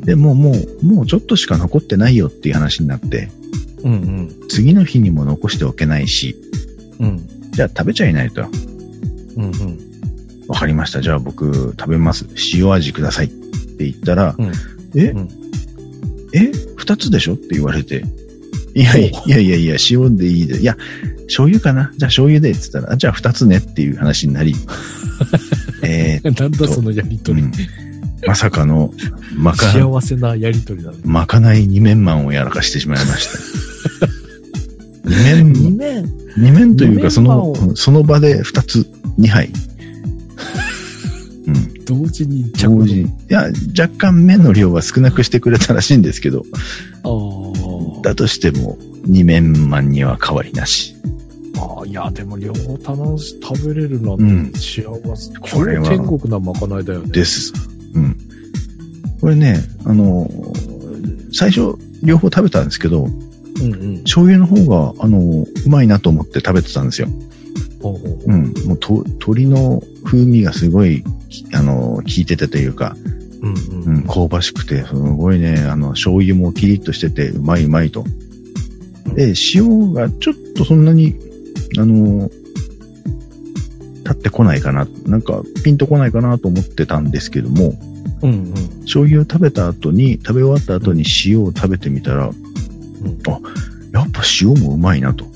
でももう、もうちょっとしか残ってないよっていう話になって、うんうん、次の日にも残しておけないし、うん、じゃあ食べちゃいないと。うんうん、わかりました。じゃあ僕食べます。塩味くださいって言ったら、うん、え、うん、え二つでしょって言われて、いやいやいやいや、塩でいいで。いや、醤油かなじゃあ醤油でって言ったら、じゃあ二つねっていう話になり。 えー、なんだそのやりとり、うん。 まさかの、まか、 幸せなやりとりだね。 まかない二面マンをやらかしてしまいました。二面、 二面二面というか、その、その場で二つ、二杯。 うん。同時に同時に。いや、若干麺の量は少なくしてくれたらしいんですけど。ああ。だとしても、二面マンには変わりなし。 ああ、いや、でも両方楽し食べれるなんて幸せ。うん、これは天国なまかないだよね。 です。うん。これね、あの、最初、両方食べたんですけど、うんうん、醤油の方が、あの、うまいなと思って食べてたんですよ。ほうほうほう。うん。もうと、鶏の風味がすごい、あの、効いててというか、うんうんうん、香ばしくて、すごいね、あの、醤油もキリッとしてて、うまいうまいと。で、塩がちょっとそんなに、あの、立ってこないかな、なんか、ピンとこないかなと思ってたんですけども、うんうん、醤油を食べた後に、食べ終わった後に塩を食べてみたら、うん、あ、やっぱ塩もうまいなと。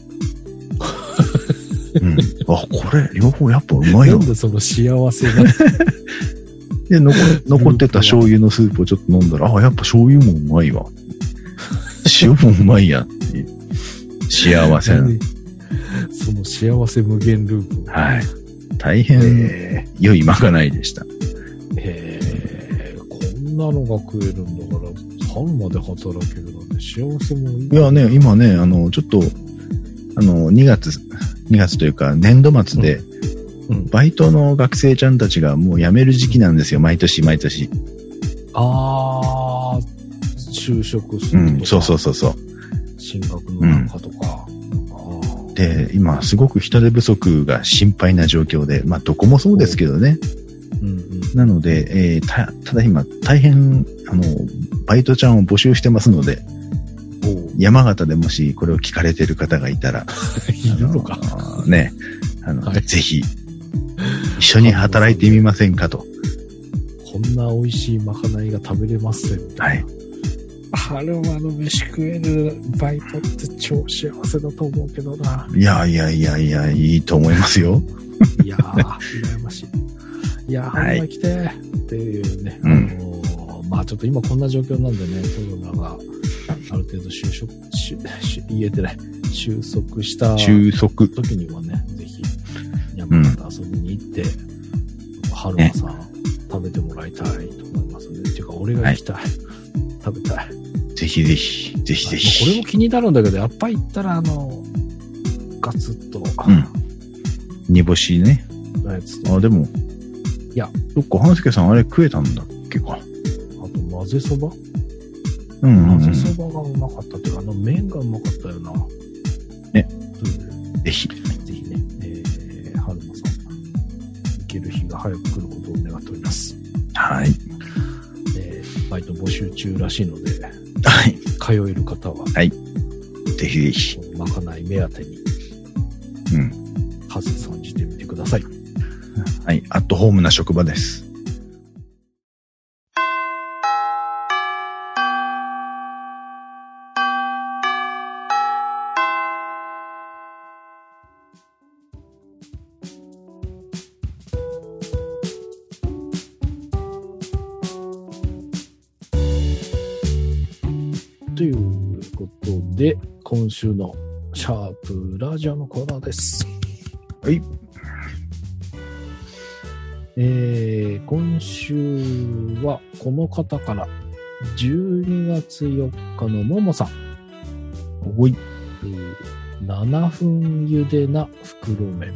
うん、あ、これ、両方やっぱうまいよ。 なんでその幸せが。 で、残、残ってた醤油のスープをちょっと飲んだら、あ、やっぱ醤油もうまいわ。塩もうまいやっていう。幸せな。 その幸せ無限ループ。 はい。大変良いまかないでした。 へえ、こんなのが食えるんだから、春まで働けるなんて幸せもいい。 いやね、今ね、あの、ちょっと、あの、にがつ、にがつというか、年度末で、うんうん、バイトの学生ちゃんたちがもう辞める時期なんですよ、毎年毎年。 あー、就職するとか。 うん、そうそうそうそう。 進学の中とか。 うん、で、今、すごく人手不足が心配な状況で、まあ、どこもそうですけどね。うんうん、なので、えー、た、ただ今、大変、あの、バイトちゃんを募集してますので、山形でもしこれを聞かれてる方がいたら、 いるのかね、あの、はい、ぜひ、一緒に働いてみませんかと。 こんな美味しいまかないが食べれますって。はい。春間の飯食えるバイトって超幸せだと思うけどな。 いやいやいやいや、いいと思いますよ。 いやー、羨ましい。いやー、春間来てっていうね。うん、あのー、まあちょっと今こんな状況なんでね、コロナがある程度収束、し言えてない、収束した収束時にはね、ぜひ山形遊びに行って、うん、春間さん、ね、食べてもらいたいと思いますね。っていうか、俺が行きたい。はい、食べたい。 ぜひぜひ、ぜひぜひ。 これも気になるんだけど、やっぱり行ったら、あの、ガツッと。 うん。煮干しね。 やつと。 あ、でも。 いや。 どっか、半助さんあれ食えたんだっけか。 あと、混ぜそばうん、うん。 混ぜそばがうまかったっていうか、あの麺がうまかったよな。 ね。ぜひ。 ぜひね、えー、春間さん、行ける日が早く来ることを願っております。 はい。 バイト募集中らしいので、 はい。 通える方は、 はい。ぜひぜひ。 まかない目当てに、 うん。 数算じてみてください。 はい。アットホームな職場です。 ということで、今週のシャープラジオのコーナーです。 はい。 えー、今週はこの方からじゅうにがつよっかのももさん。 おい。 ななふん茹でな袋麺。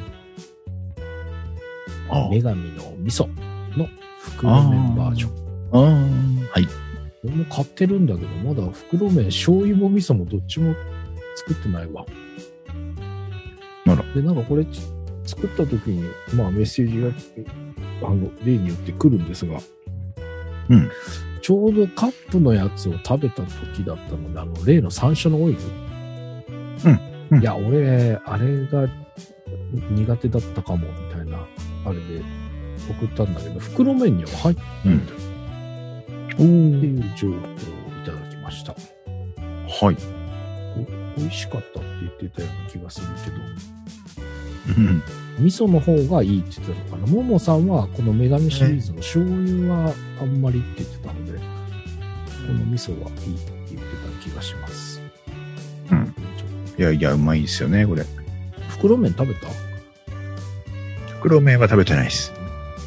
女神の味噌の袋麺バージョン。 ああ、はい。 俺も買ってるんだけど、まだ袋麺、醤油も味噌もどっちも作ってないわ。 なら。 で、なんかこれ作った時に、まあメッセージが、あの、例によって来るんですが、 うん。 ちょうどカップのやつを食べた時だったので、あの、例の山椒のオイル。 うん。うん、 いや、俺、あれが苦手だったかも、みたいな、あれで送ったんだけど、袋麺には入ってないんだよ。っていう情報をいただきました。 はい。 美味しかったって言ってたような気がするけど、 うん、 味噌の方がいいって言ってたのかな。ももさんはこの女神シリーズの醤油はあんまりって言ってたので、この味噌はいいって言ってた気がします。 うん。いやいや、うまいですよね、これ。 袋麺食べた？ 袋麺は食べてないです。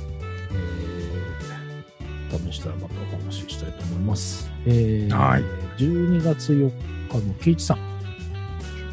えー、試したらまたお話ししたいと思います。えー、 はい。 じゅうにがつよっかのケイチさん。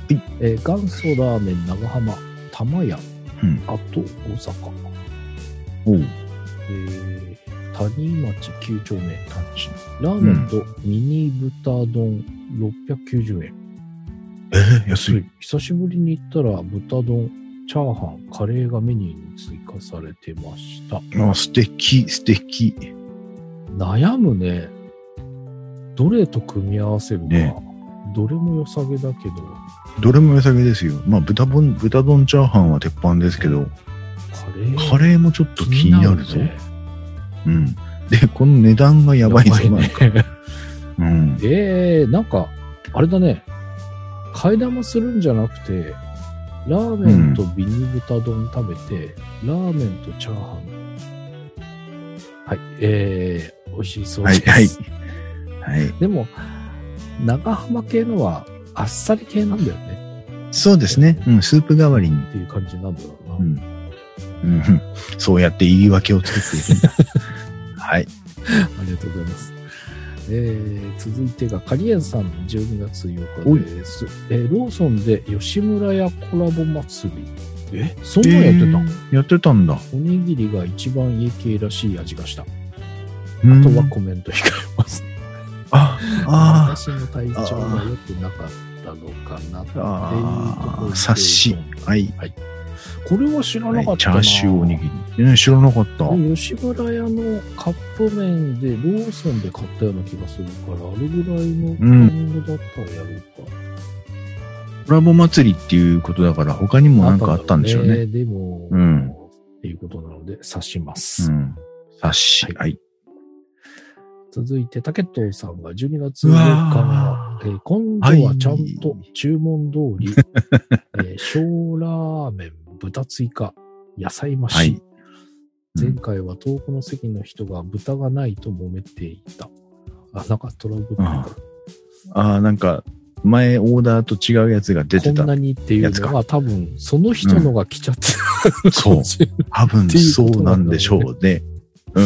えー、元祖ラーメン長浜、玉屋、うん、あと大阪。 おう。 えー、谷町きゅう丁目、谷ラーメンとミニ豚丼ろっぴゃくきゅうじゅうえん。 えー、安い。 久しぶりに行ったら豚丼、チャーハン、カレーがメニューに追加されてました。 あ、素敵、素敵。 悩むね。どれと組み合わせるか。ね、どれも良さげだけど。 どれも良さげですよ。まあ、豚丼、豚丼チャーハンは鉄板ですけど、カレー、カレーもちょっと気になるぞ。ね、うん。で、この値段がやばいぞ、ね、なんか。うん。 えー、なんか、あれだね。替え玉するんじゃなくて、ラーメンとビニ豚丼食べて、うん、ラーメンとチャーハン。はい、えー、美味しそうです。 はい、はい。はい。 でも、長浜系のはあっさり系なんだよね。 そうですね。うん、スープ代わりに。 っていう感じなんだろうな。 うん。うん、そうやって言い訳を作っていくんだ。はい。 ありがとうございます。えー、続いてがカリエンさんじゅうにがつようかです。えー、ローソンで吉村屋コラボ祭り。え、そんなんやってた、えー、やってたんだ。 おにぎりが一番家系らしい味がした。あとはコメント控えます。 ああ。 私の体調が良くなかったのかなっていうところで。 察し。はい。はい。 これは知らなかったな、 はい、チャーシューおにぎり。ね、知らなかった。 吉村屋のカップ麺でローソンで買ったような気がするから、あれぐらいのタイミングだったらやるか。うん、 コラボ祭りっていうことだから、他にもなんかあったんでしょうね。 ねでも、 うん。 っていうことなので、察します。 うん。察し。はい。はい、 続いて、竹藤さんがじゅうにがつようかは、えー、今度はちゃんと注文通り、はい、えー、小ラーメン、豚追加、野菜増し、はい、前回は遠くの席の人が豚がないと揉めていた。あ、なんかトラブルああ、なんか前オーダーと違うやつが出てた。 こんなにっていうのは多分その人のが来ちゃって、 うん、そう。多分そうなんでしょうね。うん。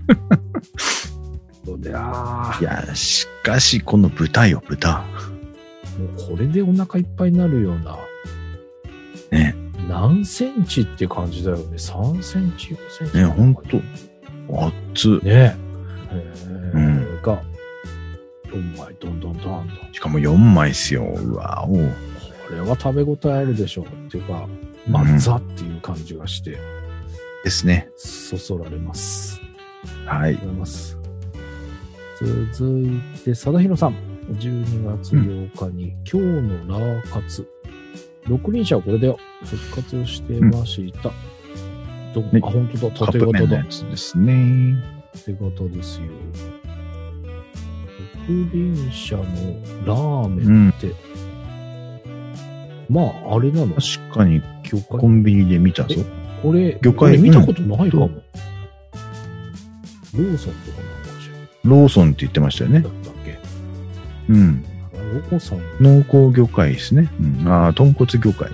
そうであいや、しかしこの豚よ、豚。 もうこれでお腹いっぱいになるような。 ね。 何センチって感じだよね。さんセンチ、よんセンチ。 ね、ほんと。熱っ。 ね。えー、うん。が、よんまい、どんどんどんどん。 しかもよんまいっすよ。うわお。これは食べ応えあるでしょう。っていうか、まあ、ザっていう感じがして。 ですね。 そそられます。 はい。 ありがとうございます。続いて、貞弘さん。じゅうにがつようかに、うん、今日のラーカツ。六輪車はこれだよ。復活してました。うん、あ、本当だ。縦型だ。 やつですね。 縦型ですよ。六輪車のラーメンって、うん、まあ、あれなの。 確かに、コンビニで見たぞ。 これ、魚介見たことないかも。うん、ローソンとかなんかしら。 ローソンって言ってましたよね。 だったっけ。 うん。 ローソン。 濃厚魚介ですね。うん、ああ、豚骨魚介。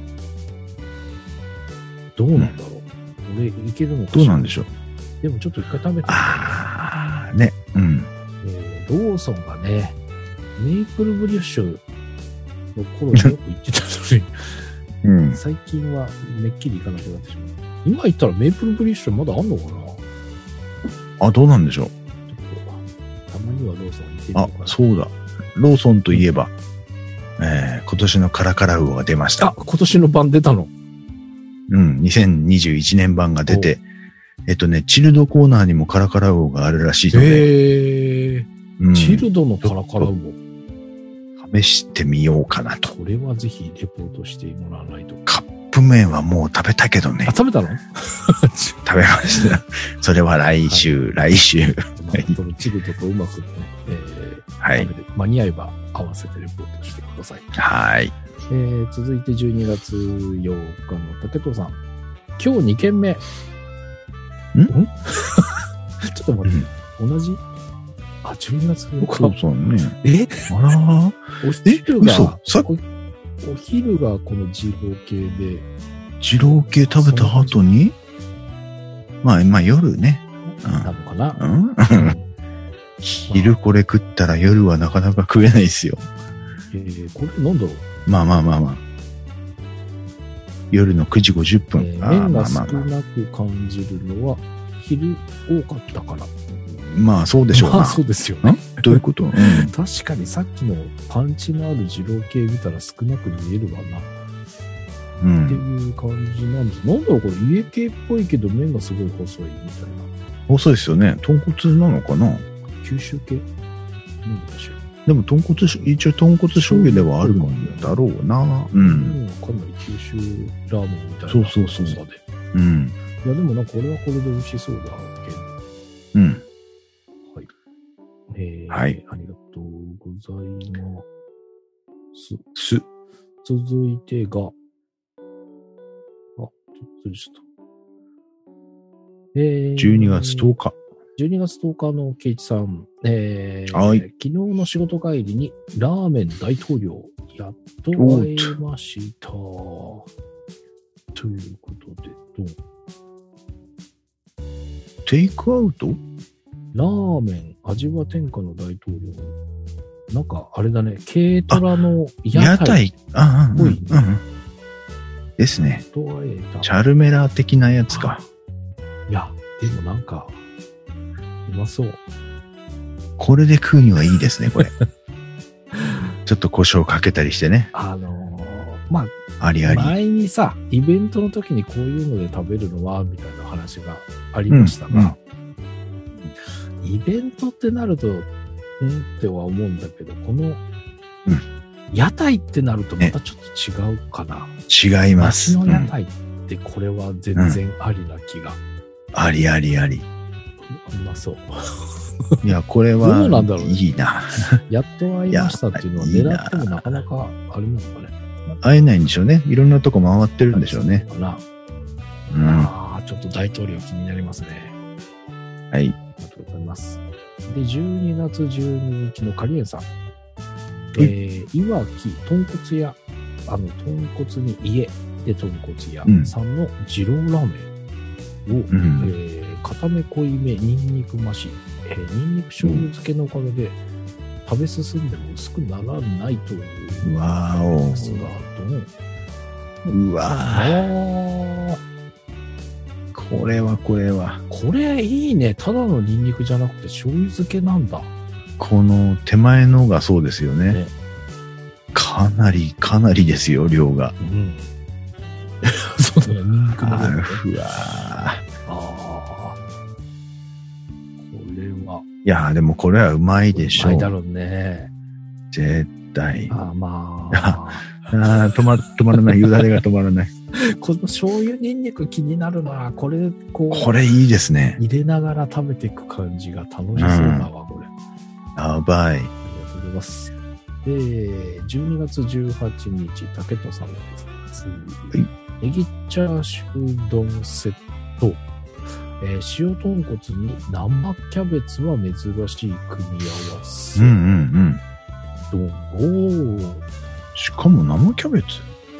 どうなんだろう。うん、俺、いけるのかしら。 どうなんでしょう。 でもちょっと一回食べてみたい。 ああ、ね。うん。 えー、ローソンがね、メイプルブリッシュの頃によく行ってたのに、うん、最近はめっきり行かなくなってしまう。今行ったらメイプルブリッシュまだあんのかな。 あ、どうなんでしょう。ちょっとたまにはローソン行ってみようかな。 あ、そうだ。ローソンといえば、うん、えー、今年のカラカラウオが出ました。 あ、今年の版出たの。 うん、にせんにじゅういちねん版が出て、えっとね、チルドコーナーにもカラカラウオがあるらしいので。 へー、うん、チルドのカラカラウオ。試してみようかなと。 これはぜひレポートしてもらわないと。 カップ麺はもう食べたけどね。 あ、食べたの食べました。それは来週、はい、来週。 まあ、そのチルドとうまくね、えー、はい。間に合えば合わせてレポートしてください。 はい。 えー、続いてじゅうにがつようかの竹藤さん。今日にけんめ。んんちょっと待って。うん、同じあ、じゅうにがつようか。 そうそうね。 えあらー。 お昼が、さお、お昼がこの二郎系で。 二郎系食べた後にまあ、まあ夜ね。 うん、なのかな。 うん、昼これ食ったら夜はなかなか食えないですよ。 えー、これなんだろう。 まあまあまあまあ。夜のくじごじゅっぷん。 えー、麺が少なく感じるのは昼多かったから。 まあそうでしょうな。 まあそうですよね。 どういうこと、うん、 確かにさっきのパンチのある二郎系見たら少なく見えるわな。うん、っていう感じなんです。なんだろうこれ家系っぽいけど麺がすごい細いみたいな。 細いですよね。豚骨なのかな。 九州系なんでしょう。 でも豚骨、一応豚骨醤油ではあるもんだろうな。うん。 かなり九州ラーメンみたいな。 そうそうそう。うん。 いやでもなんかこれはこれで美味しそうだけど。 うん。 はい。えー、 はい。 ありがとうございます。 す。 続いてが、あ、ちょっとちょっと。えー、 じゅうにがつとおか。 じゅうにがつとおかのケイチさん、えーはい、 昨日の仕事帰りにラーメン大統領やっと会えました。ということで、どうテイクアウトラーメン味は天下の大統領。なんかあれだね、軽トラの屋台っぽいね。 うんうんうん、ですね。チャルメラ的なやつか。 いや、でもなんか、うまそう。 これで食うにはいいですね、これ。ちょっと胡椒かけたりしてね。 あのー、まあ、 ありあり。 前にさ、イベントの時にこういうので食べるのは、みたいな話がありましたが、うんうん、イベントってなると、うんっては思うんだけど、この、うん、屋台ってなるとまたちょっと違うかな。 違います。 街の屋台ってこれは全然ありな気が。 うん、ありありあり。 うまそう。 いや、これは、 どうなんだろう、ね、 いいな。 やっと会いましたっていうのは狙ってもなかなかあれなのかね。 会えないんでしょうね。いろんなとこ回ってるんでしょうね。 かな。 うん、 ああ、ちょっと大統領気になりますね。 はい。 ありがとうございます。で、じゅうにがつじゅうににちのカリエンさん。えー、いわき豚骨屋、あの、豚骨に家で豚骨屋さんの二郎ラーメンを、うん、えー固め濃いめニンニク増し、えー、ニンニク醤油漬けのおかげで、うん、食べ進んでも薄くならないというわーおですが、 どううわーこれはこれはこれいいね。ただのニンニクじゃなくて醤油漬けなんだ。 この手前のがそうですよね。ねかなりかなりですよ量が。うん、 そうだね、ニンニクの量、ね。 うわーいやーでもこれはうまいでしょう。 うまいだろうね。 絶対。 あまあ。 あ止ま、止まらない。よだれが止まらない。 この醤油ニンニク気になるな。これ、こう。 これいいですね。 入れながら食べていく感じが楽しそうだわ、うん、これ。 やばい。ありがとうございます。で、じゅうにがつじゅうはちにち、竹戸さんです。はい。ネギチャーシュー丼セット。えー、塩豚骨に生キャベツは珍しい組み合わせ。 うんうんうん。どうしかも生キャベツ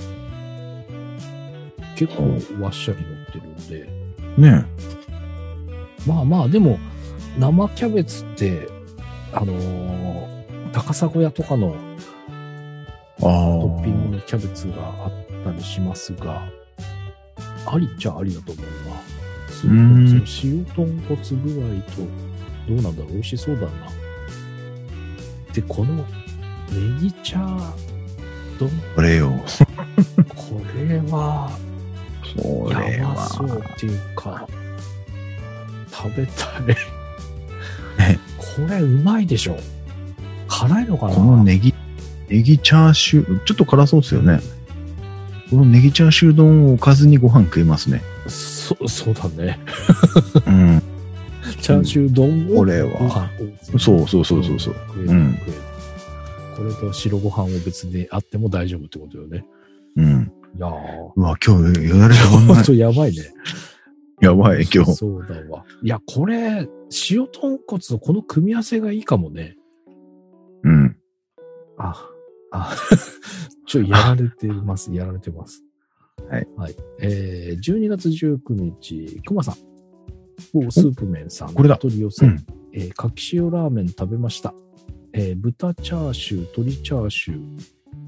結構わっしゃり乗ってるんで。ねえ。まあまあ、でも、生キャベツって、あのー、高砂屋とかのトッピングのキャベツがあったりしますが、ありっちゃありだと思うな。その塩豚骨具合と、どうなんだろう、美味しそうだな。で、このネギチャー丼。 これよ。 これは、 これは。 やばそうっていうか、食べたい。これうまいでしょ。辛いのかな。 このネギ、ネギチャーシュー、ちょっと辛そうですよね。このネギチャーシュー丼をおかずにご飯食えますね。 そ、そうだね。 うん。 チャーシュー丼を。 これは。そうそうそうそうそう。 食える、うん、食える。これと白ご飯を別であっても大丈夫ってことよね。 うん。 いやー。 うわ、今日、よだれがほんとやばいね。 やばい、今日。 そうだわ。いや、これ、塩豚骨とこの組み合わせがいいかもね。 うん。 あ、あ、ちょ、やられてます。やられてます。 はい。 はい。えー、じゅうにがつじゅうくにち、くまさん。お、スープ麺さん。 これだ。 取り寄せ。うん、えー、かき塩ラーメン食べました。えー、豚チャーシュー、鶏チャーシュー。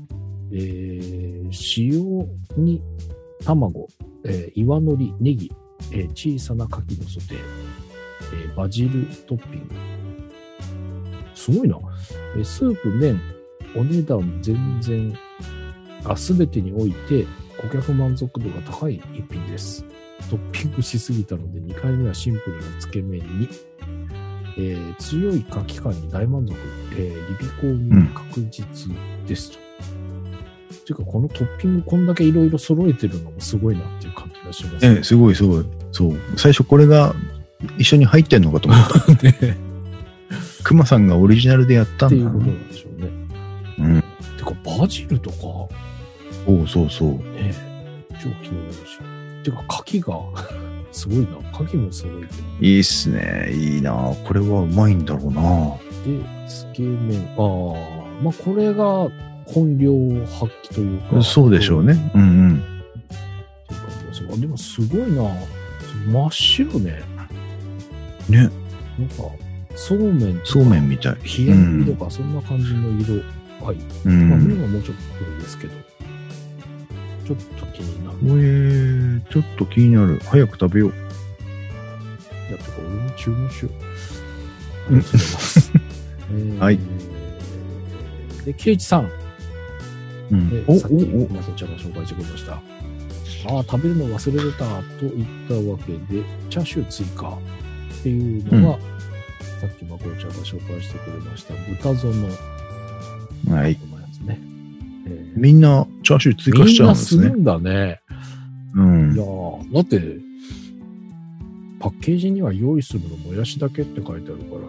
えー、塩に卵、えー、岩のり、ネギ、えー、小さな牡蠣のソテー、えー、バジルトッピング。すごいな。えー、スープ、麺、お値段全然、あ、すべてにおいて顧客満足度が高い一品です。トッピングしすぎたのでにかいめはシンプルなつけ麺に、えー、強い牡蠣感に大満足、えー、リビコーに確実ですと。うん、ていうかこのトッピングこんだけいろいろ揃えてるのもすごいなっていう感じがしますね。 え、すごいすごい。そう。最初これが一緒に入ってんのかと思った。ね、熊さんがオリジナルでやったんだっていうことなんでしょうね。うん。てかバジルとか。 そうそうそう。 ね、超気になるし。てか牡蠣がすごいな。牡蠣も揃えてる。 いいっすね。いいな。これはうまいんだろうな。 で、つけ麺。ああ、まあこれが本領発揮というか。 そうでしょうね。うんうん。 でもすごいな。真っ白ね。 ね。 なんか、そうめんとか。 そうめんみたい。 冷え麦とか、そんな感じの色。はい。うん、まあ麺はもうちょっと黒ですけど。ちょっと気になる。 えー、ちょっと気になる。早く食べよう。 いや、てか俺も注文しよう。ありがとうございます。えー、 はい。 で、ケイチさん。 うん、 お、さっき、まこちゃんが紹介してくれました。ああ、食べるの忘れてたと言ったわけで、チャーシュー追加っていうのが、うん、さっきまこちゃんが紹介してくれました、豚ゾノ。 はい。 このやつね。 えー、みんなチャーシュー追加しちゃうんですね。 みんなするんだね。 うん。 いやー、だって、パッケージには用意するのもやしだけって書いてあるから、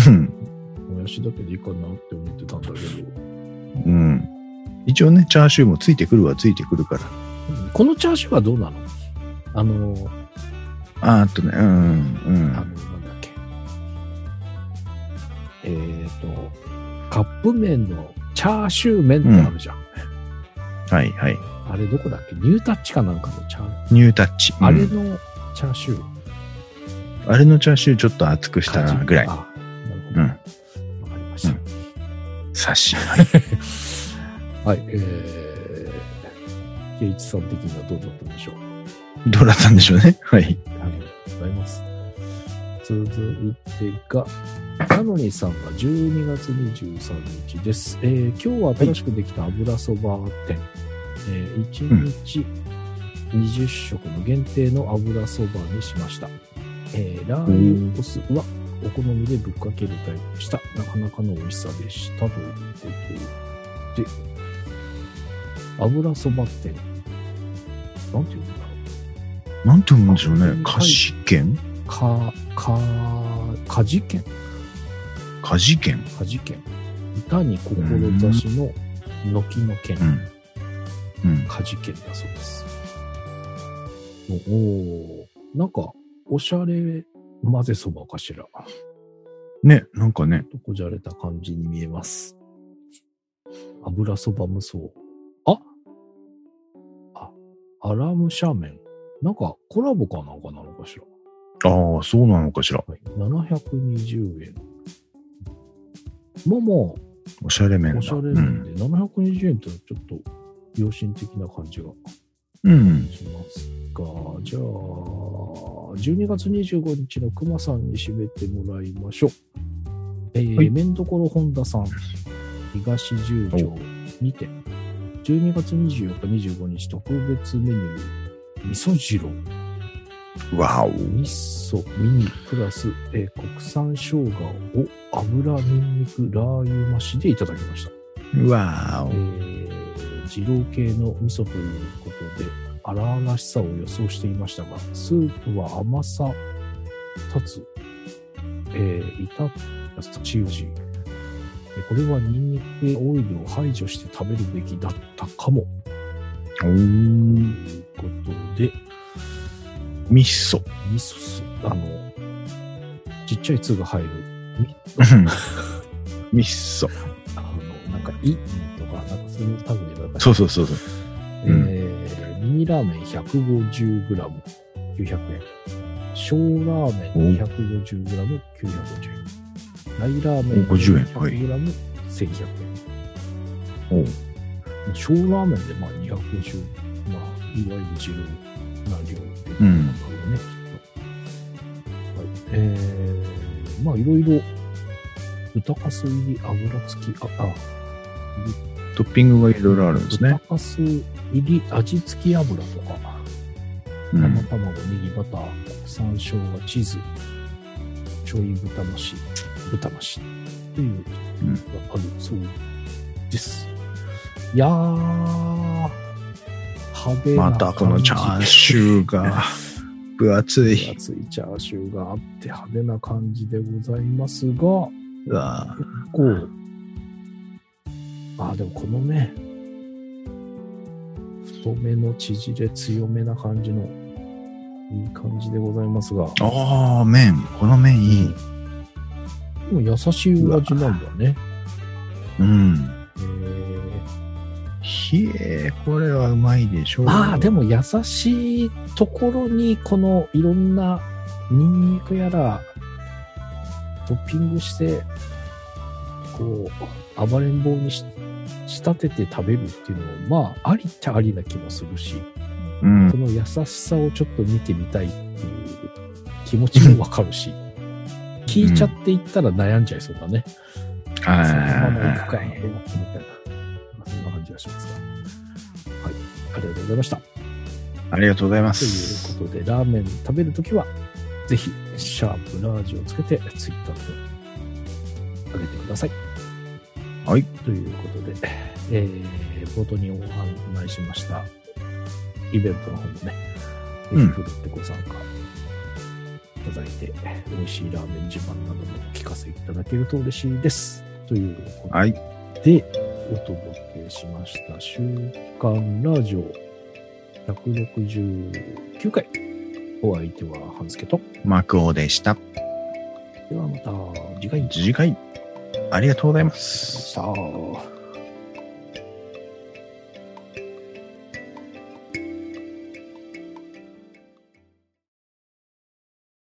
もやしだけでいいかなって思ってたんだけど。 うん。一応ね、チャーシューもついてくるはついてくるから。 このチャーシューはどうなの？あのー、 あーっとね、うん、うん。あの、 なんだっけ。えーと、カップ麺のチャーシュー麺ってあるじゃん。うん、 はい、はい。 あれどこだっけ？ニュータッチかなんかのチャーニュータッチ。 うん、あれのチャーシュー。 あれのチャーシューちょっと厚くしたぐらい。 あ、なるほど。うん。わかりました。うん、 刺し。 はい。えー、ケイチさん的にはどうだったんでしょう？ どうだったんでしょうね。はい。 ありがとうございます。続いてが、なのにさんがじゅうにがつにじゅうさんにちです。えー、今日は新しくできた油そば店、えー、いちにちにじゅっしょくの限定の油そばにしました。えー、ラー油お酢はお好みでぶっかけるタイプでした。なかなかの美味しさでしたということで、油そば店、なんていうんだろう。なんていうんでしょうね。菓子券か、か、かじ券かじ券かじ券。歌に志の軒の券。うん。うん、かじ券だそうです。おお、なんか、おしゃれ混ぜそばかしら。 ね、なんかね。 とこじゃれた感じに見えます。油そば無双。ああ、アラムシャーメン。なんかコラボかなんかなのかしら。 ああ、そうなのかしら。 はい、ななひゃくにじゅうえん。まあまあ、 おしゃれ麺だ。 おしゃれ麺で、うん、ななひゃくにじゅうえんってちょっと良心的な感じがうん。 しますが、じゃあ、じゅうにがつにじゅうごにちの熊さんに締めてもらいましょう。えー、はい、麺どころ本田さん、東十条にて、じゅうにがつにじゅうよっか、にじゅうごにち特別メニュー、味噌汁。 わお。 味噌、ミニ、プラス、えー、国産生姜を油、ニンニク、ラー油増しでいただきました。 わお。 えー、二郎系の味噌ということで、荒々しさを予想していましたが、スープは甘さ立つ、えー、いた立ち味。これはニンニクやオイルを排除して食べるべきだったかも。ということで、 味噌。 味噌ス、あの、ちっちゃい「つ」が入る。 味噌。 あの、なんか、いとか、なんかそういうタグでなんか。 そうそうそうそう。 えー、ミニラーメン ひゃくごじゅうグラム、きゅうひゃくえん。小ラーメン にひゃくごじゅうグラム、きゅうひゃくごじゅうえん。大ラーメンごじゅうえん、 ひゃくグラム、せんひゃくえん。 おう。 小ラーメンでまあにひゃくごじゅう、まあ、いわゆる自分な量っていうことなんだろうね、きっと。はい。えー、まあいろいろ、豚かす入り油付き、あ、あ、 トッピングがいろいろあるんですね。 豚かす入り味付き油とか、生卵、ネギ、バター、国産生姜、チーズ、ちょい豚増し、豚増しというのがあるそうです。いやー、派手な感じ。 またこのチャーシューが分厚い。 分厚いチャーシューがあって派手な感じでございますが、 うわ結構、ああ、でもこのね、太めの縮れ強めな感じのいい感じでございますが。 ああ、麺。この麺いい。 でも優しいお味なんだね。 うん。えー、ひえ、これはうまいでしょう。 ああ、でも優しいところにこのいろんなニンニクやらトッピングして、こう、暴れん坊にし仕立てて食べるっていうのも、まあ、ありっちゃありな気もするし、うん、その優しさをちょっと見てみたいっていう気持ちもわかるし、聞いちゃっていったら悩んじゃいそうだね。うん、そのまま行くか、みたいな、そんな感じがしますが。はい。ありがとうございました。 ありがとうございます。 ということで、ラーメン食べるときは、ぜひ、シャープラージをつけて、ツイッターで上げてください。 はい。 ということで、えー、冒頭にお話ししました、イベントの方もね、ぜひふるってご参加いただいて、うん、美味しいラーメン自慢などもお聞かせいただけると嬉しいです。ということで、はい、お届けしました、週刊ラジオひゃくろくじゅうきゅうかい。お相手は半助とマクオでした。 ではまた次回。 次回。ありがとうございます。 ありがとうございました。